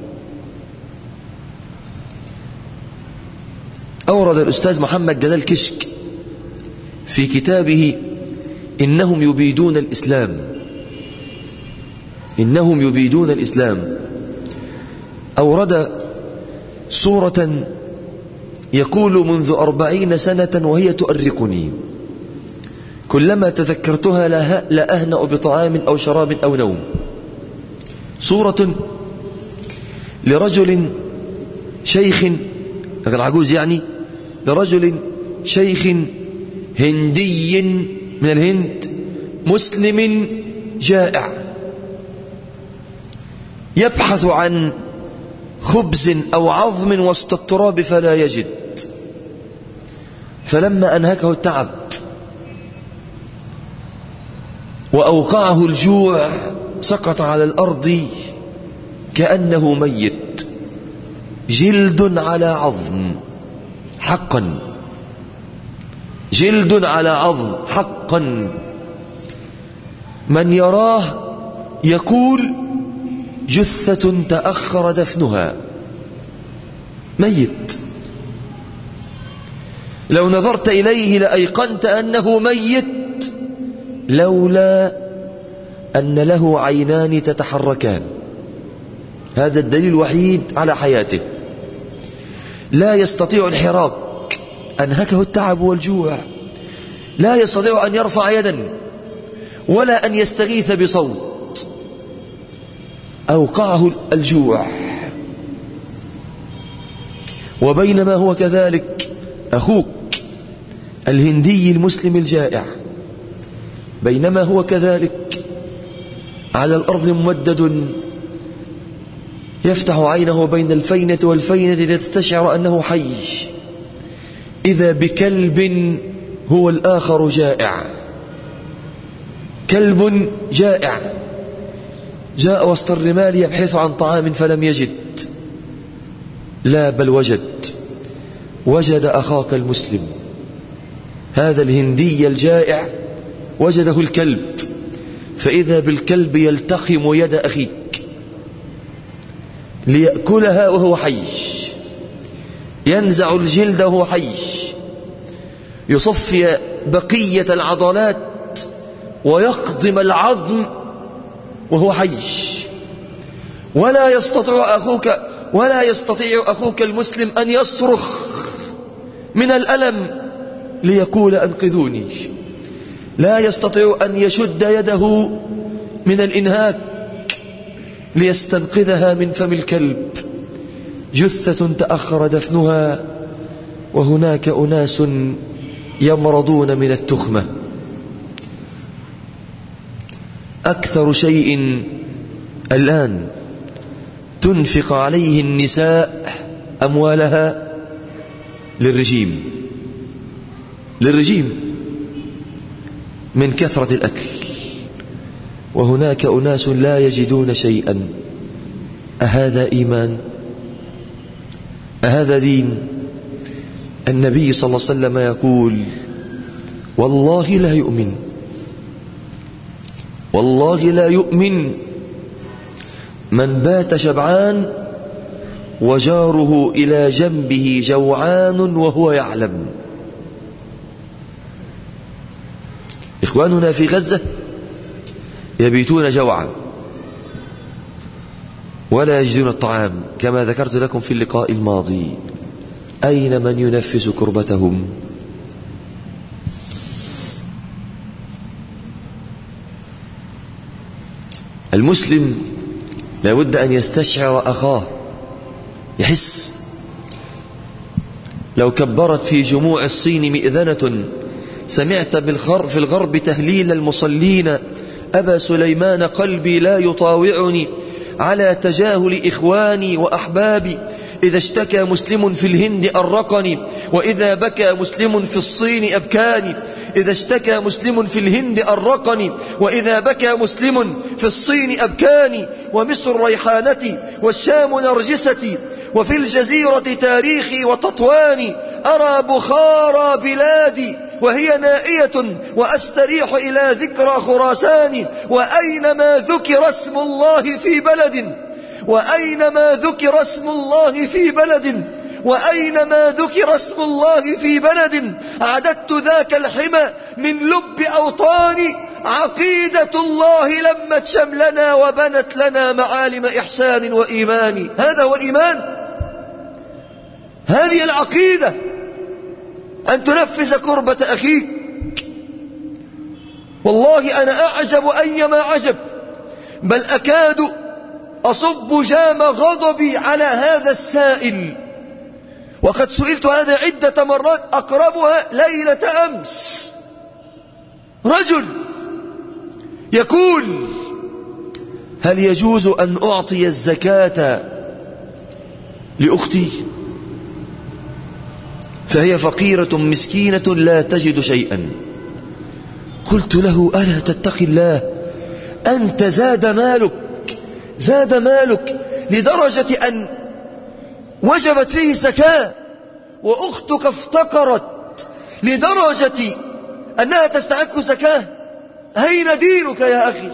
أورد الأستاذ محمد جلال كشك في كتابه إنهم يبيدون الإسلام إنهم يبيدون الإسلام أورد سورة يقول منذ أربعين سنة وهي تؤرقني، كلما تذكرتها لا أهنأ بطعام أو شراب أو نوم. سورة لرجل شيخ العجوز يعني لرجل شيخ هندي من الهند مسلم جائع يبحث عن خبز أو عظم وسط التراب فلا يجد، فلما أنهكه التعب وأوقعه الجوع سقط على الأرض كأنه ميت، جلد على عظم حقا، جلد على عظم حقا. من يراه يقول جثة تأخر دفنها، ميت، لو نظرت إليه لأيقنت أنه ميت لولا أن له عينان تتحركان، هذا الدليل الوحيد على حياته. لا يستطيع الحراك، أنهكه التعب والجوع، لا يستطيع أن يرفع يدا ولا أن يستغيث بصوت، أوقعه الجوع. وبينما هو كذلك أخوك الهندي المسلم الجائع، بينما هو كذلك على الأرض ممدد يفتح عينه بين الفينة والفينة لتستشعر أنه حي، إذا بكلب هو الآخر جائع، كلب جائع جاء وسط الرمال يبحث عن طعام فلم يجد، لا بل وجد وجد أخاك المسلم، هذا الهندي الجائع وجده الكلب، فإذا بالكلب يلتخم يد أخيك ليأكلها وهو حي، ينزع الجلد وهو حي، يصفي بقية العضلات ويقضم العظم وهو حي. ولا يستطيع أخوك ولا يستطيع أخوك المسلم أن يصرخ من الألم ليقول أنقذوني، لا يستطيع أن يشد يده من الإنهاك ليستنقذها من فم الكلب، جثة تأخر دفنها وهناك أناس يمرضون من التخمة. أكثر شيء الآن تنفق عليه النساء أموالها للرجيم للرجيم من كثرة الأكل، وهناك أناس لا يجدون شيئا. أهذا إيمان؟ أهذا دين؟ النبي صلى الله عليه وسلم يقول والله لا يؤمن، والله لا يؤمن من بات شبعان وجاره إلى جنبه جوعان وهو يعلم. إخواننا في غزة يبيتون جوعا ولا يجدون الطعام كما ذكرت لكم في اللقاء الماضي. أين من ينفس كربتهم؟ المسلم لا بد أن يستشعر أخاه، يحس. لو كبرت في جموع الصين مئذنة سمعت بالغرب في الغرب تهليل المصلين أبا سليمان قلبي لا يطاوعني على تجاهل إخواني وأحبابي، إذا اشتكى مسلم في الهند أرقني وإذا بكى مسلم في الصين أبكاني، إذا اشتكى مسلم في الهند أرقني وإذا بكى مسلم في الصين أبكاني، ومصر ريحانتي والشام نرجستي وفي الجزيرة تاريخي وتطواني، أرى بخارى بلادي وهي نائية وأستريح إلى ذكرى خراسان. وأينما ذكر اسم الله في بلد وأينما ذكر اسم الله في بلد وأينما ذكر اسم الله في بلد أعددت ذاك الحمى من لب أوطاني. عقيدة الله لمت شملنا وبنت لنا معالم إحسان وإيمان. هذا هو الإيمان، هذه العقيدة، أن تنفس كربة أخيك. والله أنا أعجب أيما عجب، بل أكاد أصب جام غضبي على هذا السائل، وقد سئلت هذا عدة مرات، أقربها ليلة أمس. رجل يقول: هل يجوز أن أعطي الزكاة لأختي فهي فقيرة مسكينة لا تجد شيئا؟ قلت له: ألا تتقي الله، أنت زاد مالك زاد مالك لدرجة أن وجبت فيه زكاة، وأختك افتقرت لدرجة أنها تستحق زكاة. أين دينك يا أخي؟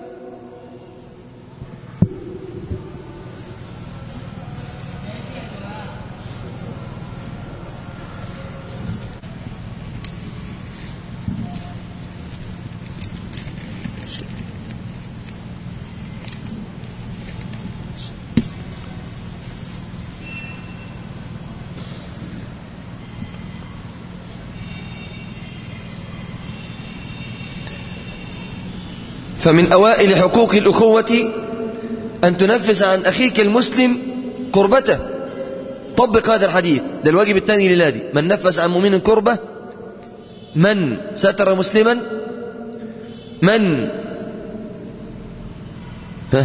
فمن أوائل حقوق الأخوة أن تنفس عن أخيك المسلم قربته. طبق هذا الحديث، ده الواجب الثاني للادي: من نفس عن مؤمن كربة، من ستر مسلما، من ها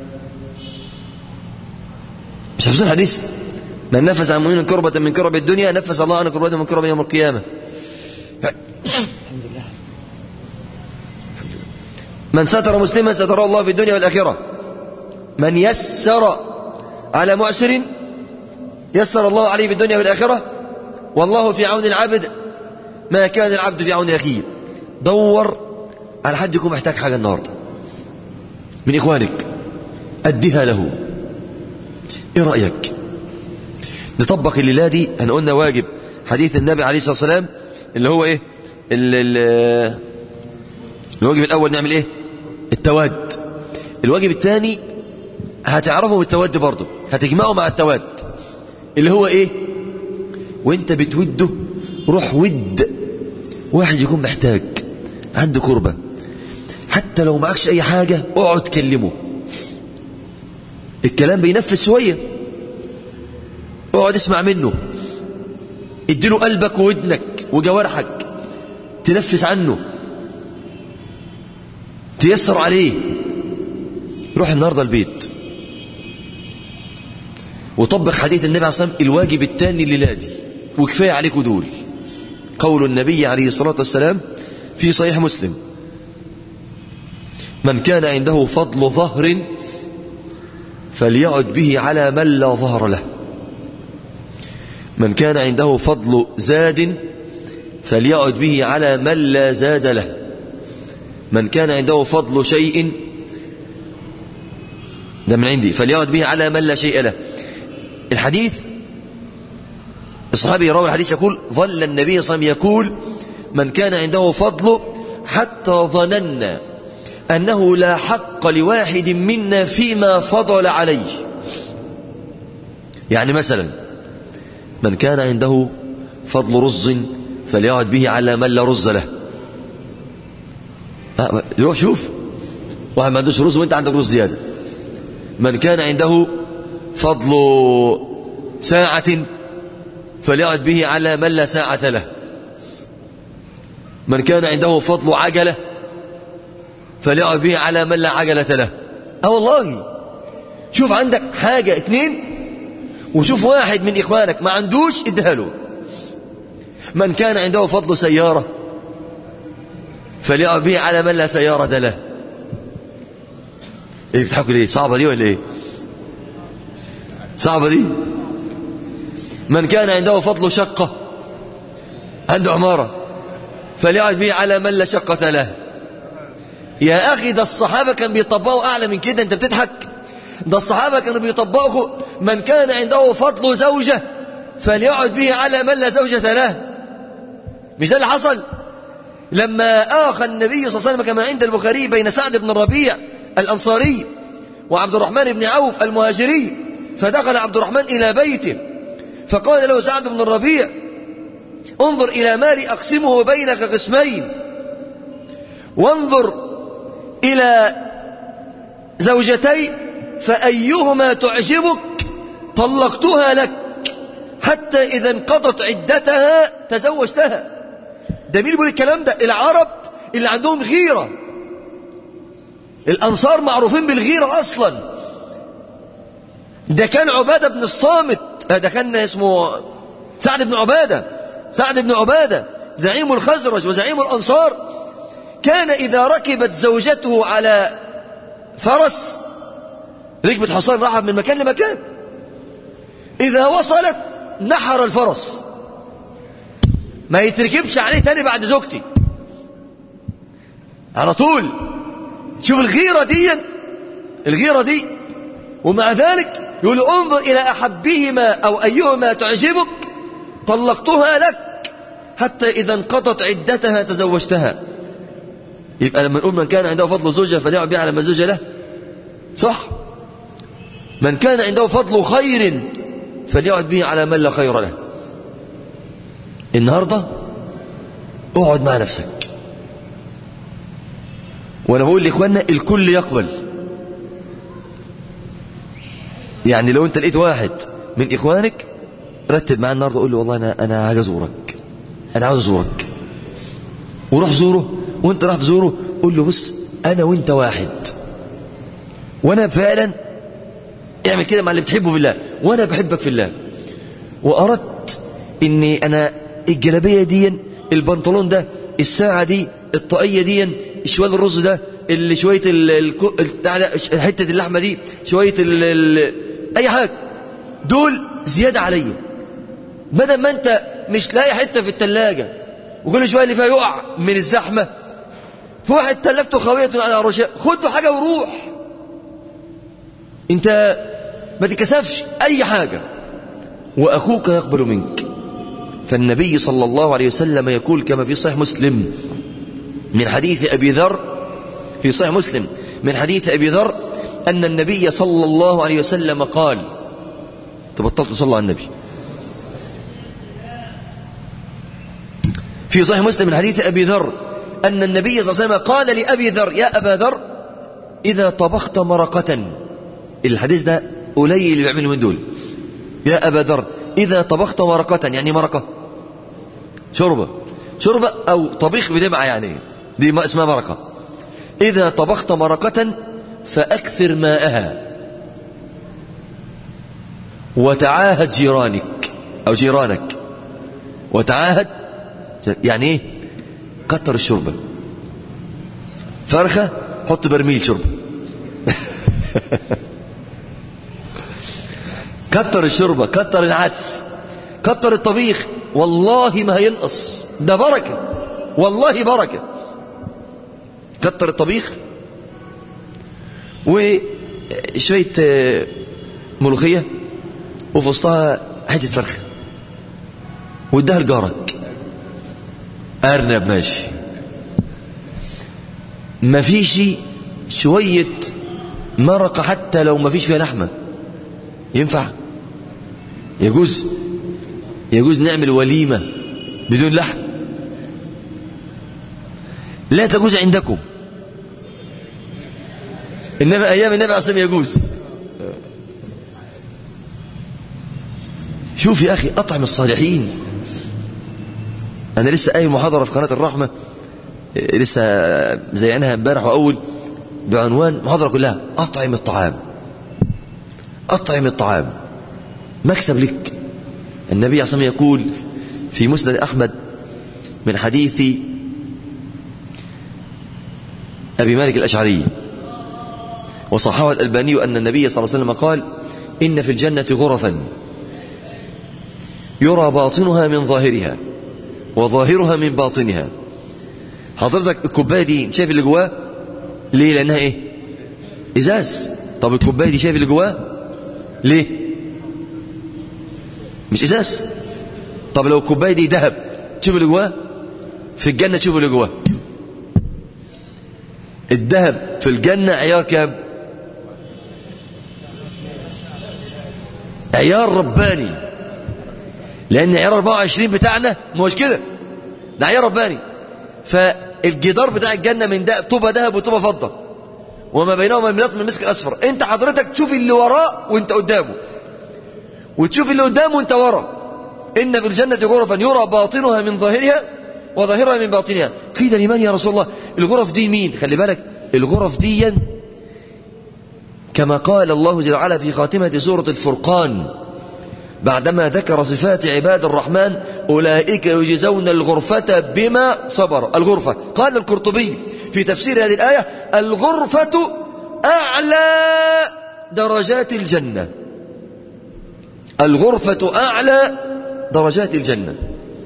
مش حافظين الحديث؟ من نفس عن مؤمن كربة من كرب الدنيا نفس الله عنه كربة من كرب يوم القيامة. من ستر مسلما ستره الله في الدنيا والآخرة. من يسر على معسر يسر الله عليه في الدنيا والآخرة. والله في عون العبد ما كان العبد في عون أخيه. دور على حد يكون محتاج حاجة النهاردة من إخوانك، أديها له. إيه رأيك؟ نطبق الليلة دي. أنا قلنا واجب حديث النبي عليه الصلاة والسلام اللي هو إيه؟ الواجب الأول نعمل إيه؟ التواد. الواجب الثاني هتعرفه بالتواد برضه، هتجمعه مع التواد اللي هو إيه؟ وإنت بتوده روح ود واحد يكون محتاج عنده كربة، حتى لو معكش أي حاجة اقعد كلمه. الكلام بينفس شوية، اقعد اسمع منه، اديله قلبك وودنك وجوارحك تنفس عنه، تيسر عليه. روح النهارده البيت وطبق حديث النبي عليه الصلاة والسلام الواجب الثاني للادي، وكفاية عليكم دول. قول النبي عليه الصلاة والسلام في صحيح مسلم: من كان عنده فضل ظهر فليعد به على من لا ظهر له. من كان عنده فضل زاد فليعد به على من لا زاد له. من كان عنده فضل شيء، ده من عندي، فليعد به على من لا شيء له. الحديث الصحابي يروي الحديث يقول: ظل النبي صلى الله عليه وسلم يقول: من كان عنده فضل حتى ظننا أنه لا حق لواحد منا فيما فضل عليه. يعني مثلا من كان عنده فضل رز فليعد به على من لا رز له. روح شوف واحد ما عندوش رز وانت عندك رز زيادة. من كان عنده فضل ساعة فليعد به على من لا ساعة له. من كان عنده فضل عجلة فليعد به على من لا عجلة له. اه والله، شوف عندك حاجة اتنين وشوف واحد من إخوانك ما عندوش اديها له. من كان عنده فضل سيارة فليعد به على من لا سيارة له. ايه بتضحكوا ليه؟ صعبة دي ولا ايه؟ صعبة دي. من كان عنده فضل شقة، عنده عمارة، فليعد به على من لا شقة له. يا أخي ده الصحابة كان بيطبقوا أعلى من كده، أنت بتضحك. ده الصحابة كانوا بيطبقوا من كان عنده فضل زوجة فليعد به على من لا زوجة له. مش ده اللي حصل لما آخى النبي صلى الله عليه وسلم كما عند البخاري بين سعد بن الربيع الأنصاري وعبد الرحمن بن عوف المهاجري، فدخل عبد الرحمن إلى بيته فقال له سعد بن الربيع انظر إلى مالي أقسمه بينك قسمين، وانظر إلى زوجتي فأيهما تعجبك طلقتها لك حتى إذا انقضت عدتها تزوجتها. ده مين بيقول الكلام ده؟ العرب اللي عندهم غيرة. الأنصار معروفين بالغيرة أصلا. ده كان عبادة بن الصامت، ده كان اسمه سعد بن عبادة، سعد بن عبادة زعيم الخزرج وزعيم الأنصار، كان إذا ركبت زوجته على فرس، ركبت حصان راحت من مكان لمكان، إذا وصلت نحر الفرس، ما يتركبش عليه تاني بعد زوجتي على طول. شوف الغيرة دي، الغيرة دي. ومع ذلك يقول انظر إلى أحبهما أو أيهما تعجبك طلقتها لك حتى إذا انقضت عدتها تزوجتها. يبقى لما نقول من كان عنده فضل زوجة فليعد به على ما زوجة له، صح؟ من كان عنده فضل خير فليعد به على من لا خير له. النهاردة اقعد مع نفسك، وانا بقول لاخواننا الكل يقبل. يعني لو انت لقيت واحد من اخوانك رتب معاه النهارده، قول له والله انا انا هاجي ازورك، انا عاوز ازورك، وروح زوره. وانت راح تزوره قول له بص انا وانت واحد، وانا فعلا اعمل كده مع اللي بتحبه في الله، وانا بحبك في الله، واردت اني انا الجلابيه دي، البنطلون ده، الساعه دي، الطاقيه دي، شويه الرز ده، اللي شويه حته اللحمه دي، شويه ال ال اي حاجه، دول زياده عليا. بدل ما انت مش لاقي حته في الثلاجه وكل شويه اللي فيها يقع من الزحمه، في واحد تلفته خويه على رشاء، خد له حاجه وروح. انت ما تكسفش اي حاجه، واخوك يقبل منك. فالنبي صلى الله عليه وسلم يقول كما في صحيح مسلم من حديث أبي ذر، في صحيح مسلم من حديث أبي ذر أن النبي صلى الله عليه وسلم قال، تبطلت صلى على النبي، في صحيح مسلم من حديث أبي ذر أن النبي صلى الله عليه وسلم قال لأبي ذر يا أبا ذر إذا طبخت مرقة، الحديث ده قليل اللي بيعمله من دول، يا أبا ذر إذا طبخت مرقة، يعني مرقة شربة، شربة أو طبيخ بدمعة، يعني دي ما اسمها مرقة. إذا طبخت مرقة فأكثر ماءها وتعاهد جيرانك أو جيرانك، وتعاهد يعني إيه؟ كتر الشربة. فرخة حط برميل شربة كتر الشربة، كتر العدس، كتر الطبيخ، والله ما هينقص، ده بركة، والله بركة. كتر الطبيخ وشوية ملوخية وفي وسطها حتة فرخة وادها لجارك، أرنب ماشي، ما فيش شوية مرقة حتى لو ما فيش فيها لحمة ينفع؟ يجوز؟ يجوز نعمل وليمة بدون لحم؟ لا تجوز عندكم، إنما أيام النبي عليه الصلاة والسلام يجوز. شوف يا أخي أطعم الصالحين. أنا لسه قايل محاضرة في قناة الرحمة، لسه زيناها امبارح وأول، بعنوان محاضرة كلها أطعم الطعام، أطعم الطعام، مكسب لك. النبي عليه الصلاة والسلام يقول في مسند أحمد من حديث أبي مالك الأشعري وصححه الألباني أن النبي صلى الله عليه وسلم قال إن في الجنة غرفا يرى باطنها من ظاهرها وظاهرها من باطنها حضرتك الكوباية دي شايف اللي جواه؟ ليه؟ لأنها إيه؟ إزاز. طب الكوباية دي شايف اللي جواه؟ ليه؟ مش إزاز. طب لو الكوباية دي ذهب تشوف اللي جواه؟ في الجنة تشوف اللي جواه. الذهب في الجنة عيار كام؟ عيار رباني. لأن عيار أربعة وعشرين بتاعنا مش كده، ده عيار رباني. فالجدار بتاع الجنة من ده طوبة ذهب وطوبة فضة، وما بينهما الملاط من المسك الأصفر. أنت حضرتك تشوف اللي وراه وأنت قدامه، وتشوف اللي قدامه وأنت وراه. إن في الجنة غرفا يرى باطنها من ظاهرها وظاهرها من باطنها. قيل لمن يا رسول الله؟ الغرف دي مين؟ خلي بالك الغرف دي كما قال الله جل وعلا في خاتمة سورة الفرقان بعدما ذكر صفات عباد الرحمن: أولئك يجزون الغرفة بما صبروا. الغرفة قال القرطبي في تفسير هذه الآية: الغرفة أعلى درجات الجنة. الغرفة أعلى درجات الجنة.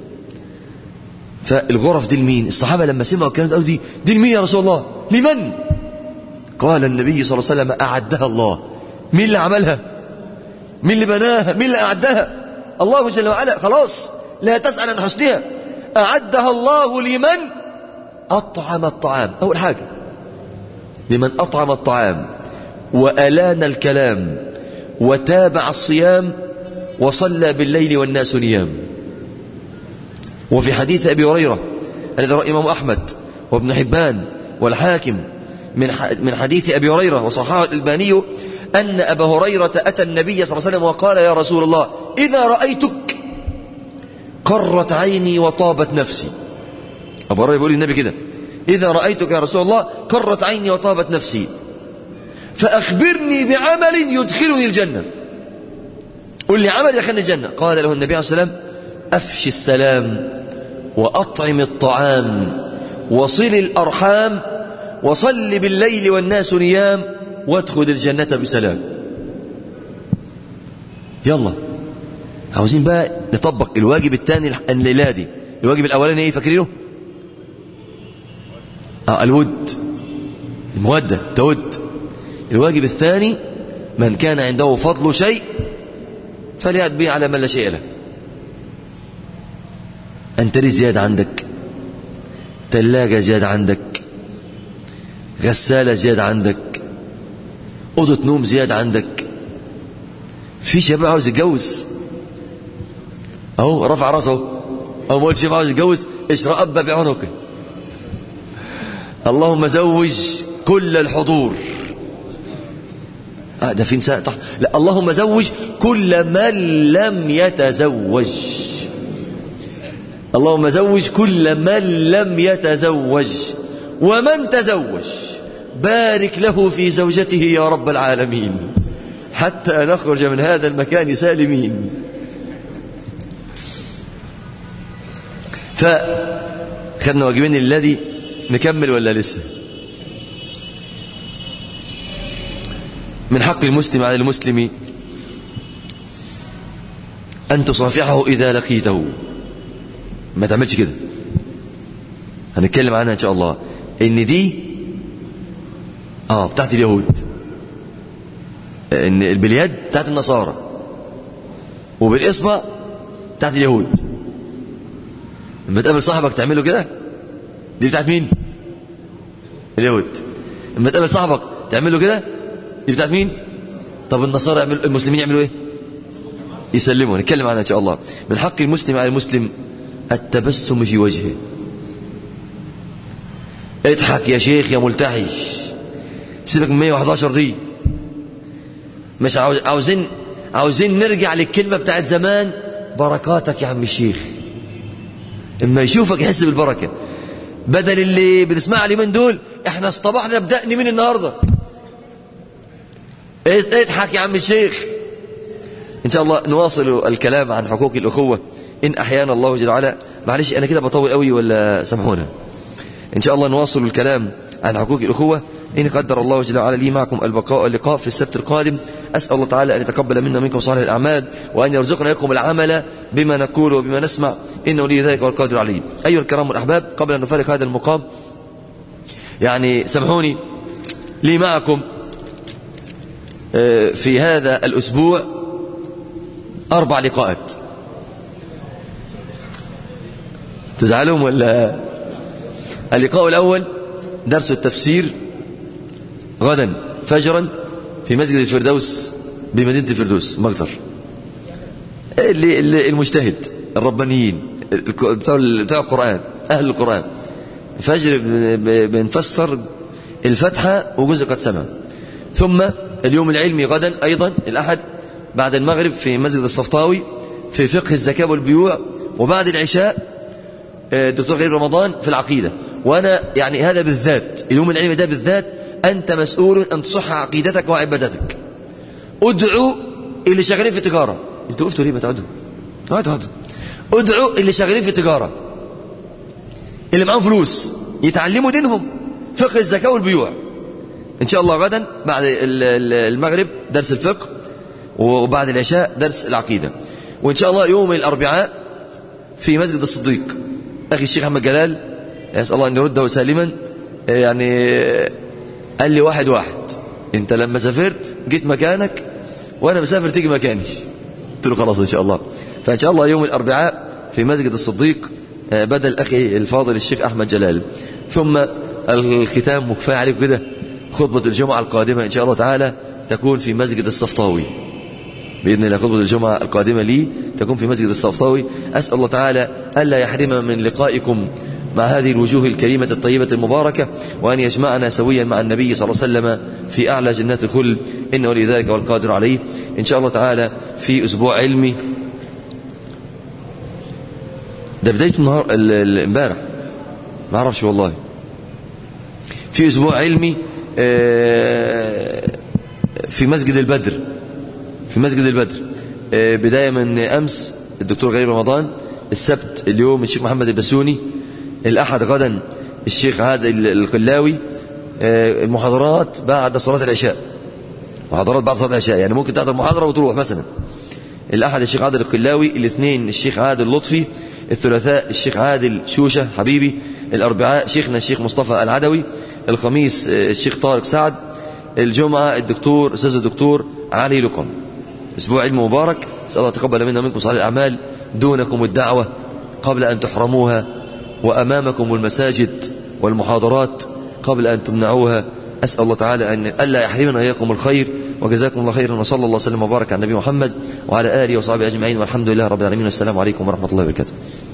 فالغرف دي لمين؟ الصحابة لما سمعوا الكلام قالوا دي دي لمين يا رسول الله؟ لمن؟ قال النبي صلى الله عليه وسلم: أعدها الله. مين اللي عملها؟ مين اللي بناها؟ مين اللي أعدها؟ الله جل وعلا. خلاص لا تسأل عن حسنها. أعدها الله لمن أطعم الطعام. أول حاجة لمن أطعم الطعام وألان الكلام وتابع الصيام وصلى بالليل والناس نيام. وفي حديث أبي هريرة الذي رواه الإمام أحمد وابن حبان والحاكم من من حديث أبي هريرة وصححه الألباني أن أبا هريرة أتى النبي صلى الله عليه وسلم وقال: يا رسول الله، إذا رأيتك قرت عيني وطابت نفسي. أبو هريرة يقول للنبي كده: إذا رأيتك يا رسول الله قرت عيني وطابت نفسي، فأخبرني بعمل يدخلني الجنة. قل لي عمل يدخلني الجنة. قال له النبي عليه الصلاة والسلام: أفش السلام وأطعم الطعام وصل الأرحام وصل بالليل والناس نيام وادخل الجنة بسلام. يلا عاوزين بقى نطبق الواجب الثاني الليلة دي. الواجب الأولاني ايه فاكرينه؟ آه الود، المودة، تود. الواجب الثاني: من كان عنده فضل شيء فليأت به على من لا شيء له. أنت ليه زيادة عندك؟ ثلاجة زيادة عندك، غسالة زيادة عندك، أوضة نوم زيادة عندك. في شباب عاوز يتجوز أهو رفع راسه أو مول شباب عاوز يتجوز اشرأ أبا بعنقه. اللهم زوج كل الحضور. آه ده في نساء طح. لا، اللهم زوج كل من لم يتزوج. اللهم زوج كل من لم يتزوج، ومن تزوج بارك له في زوجته يا رب العالمين حتى نخرج من هذا المكان سالمين. فخدنا واجبين الذي نكمل ولا لسه؟ من حق المسلم على المسلم أن تصافحه إذا لقيته. ما تعملش كده، هنتكلم عنها إن شاء الله. إن دي آه بتاعت اليهود، إن باليد بتاعت النصارى، وبالإصبع بتاعت اليهود. لما تقابل صاحبك تعمله كده، دي بتاعت مين؟ اليهود. لما تقابل صاحبك تعمله كده، دي بتاعت مين؟ طب النصارى يعملوا، المسلمين يعملوا ايه؟ يسلموا. نتكلم عنها ان شاء الله. من حق المسلم على المسلم التبسم في وجهه. اضحك يا شيخ يا ملتحي، سيبك من مية وحداشر دي. مش عاوز عاوزين عاوزين نرجع للكلمه بتاعت زمان: بركاتك يا عم الشيخ. اما يشوفك يحس بالبركه، بدل اللي بنسمعها اليومين دول: احنا اصطبحنا بدأني من النهارده. اضحك يا عم الشيخ. ان شاء الله نواصل الكلام عن حقوق الاخوه ان احيانا الله جل وعلا. معلش انا كده بطول قوي ولا سامحونا. ان شاء الله نواصل الكلام عن حقوق الاخوه ان قدر الله جل وعلا لي معكم البقاء واللقاء في السبت القادم. اسال الله تعالى ان يتقبل منا ومنكم صالح الاعمال، وان يرزقنا اياكم العمل بما نقول وبما نسمع، إنه ولي ذلك والقادر عليه. أيها الكرام والأحباب، قبل أن نفارق هذا المقام يعني سامحوني لي معكم في هذا الأسبوع أربع لقاءات. تزعلهم ولا؟ اللقاء الأول درس التفسير غدا فجرا في مسجد الفردوس بمدينة الفردوس مجزر. المجتهد الربانيين بتاع القرآن، أهل القرآن، فجر بنفسر الفتحة وجزء قد سمع. ثم اليوم العلمي غدا أيضا الأحد بعد المغرب في مسجد الصفطاوي في فقه الزكاة والبيوع، وبعد العشاء الدكتور غير رمضان في العقيدة. وأنا يعني هذا بالذات اليوم العلمي ده بالذات أنت مسؤول أن تصح عقيدتك وعبادتك. ادعوا اللي شغالين في التجارة. انتوا وقفتوا ليه؟ ما تقعدوا اقعدوا اقعدوا. ادعوا اللي شغالين في التجارة اللي معاهم فلوس يتعلموا دينهم، فقه الزكاة والبيوع. إن شاء الله غدا بعد المغرب درس الفقه، وبعد العشاء درس العقيدة. وإن شاء الله يوم الأربعاء في مسجد الصديق أخي الشيخ أحمد جلال، أسأل الله أن يرده سالما، يعني قال لي واحد واحد أنت لما سافرت جيت مكانك وأنا مسافر تيجي مكاني. قلت له خلاص إن شاء الله. فإن شاء الله يوم الأربعاء في مسجد الصديق بدل أخي الفاضل الشيخ أحمد جلال. ثم الختام وكفاية عليكم كده، خطبة الجمعة القادمة إن شاء الله تعالى تكون في مسجد الصفطاوي بإذن الله. خطبة الجمعة القادمة لي تكون في مسجد الصفطاوي. أسأل الله تعالى ألا يحرم من لقائكم مع هذه الوجوه الكريمة الطيبة المباركة، وأن يجمعنا سويا مع النبي صلى الله عليه وسلم في أعلى جنات الخلد، إنه لذلك والقادر عليه. إن شاء الله تعالى في أسبوع علمي، ده بداية النهار امبارح ما أعرفش والله، في أسبوع علمي في مسجد البدر، في مسجد البدر بداية من أمس الدكتور غير رمضان، السبت اليوم الشيخ محمد البسوني، الأحد غدا الشيخ عادل القلاوي. المحاضرات بعد صلاة العشاء، محاضرات بعد صلاة العشاء، يعني ممكن تحضر محاضرة وتروح مثلا. الأحد الشيخ عادل القلاوي، الاثنين الشيخ عادل لطفي، الثلاثاء الشيخ عادل شوشة حبيبي، الأربعاء شيخنا الشيخ مصطفى العدوي، الخميس الشيخ طارق سعد، الجمعة الدكتور أستاذ الدكتور علي لقم. أسبوع علم مبارك، أسأل الله تقبل منا ومنكم صالح الأعمال. دونكم الدعوة قبل أن تحرموها، وأمامكم المساجد والمحاضرات قبل أن تمنعوها. أسأل الله تعالى أن ألا يحرمنا إياكم الخير، وجزاكم الله خيرا، وصلى الله وسلم وبارك على النبي محمد وعلى آله وصحبه أجمعين، والحمد لله رب العالمين، والسلام عليكم ورحمة الله وبركاته.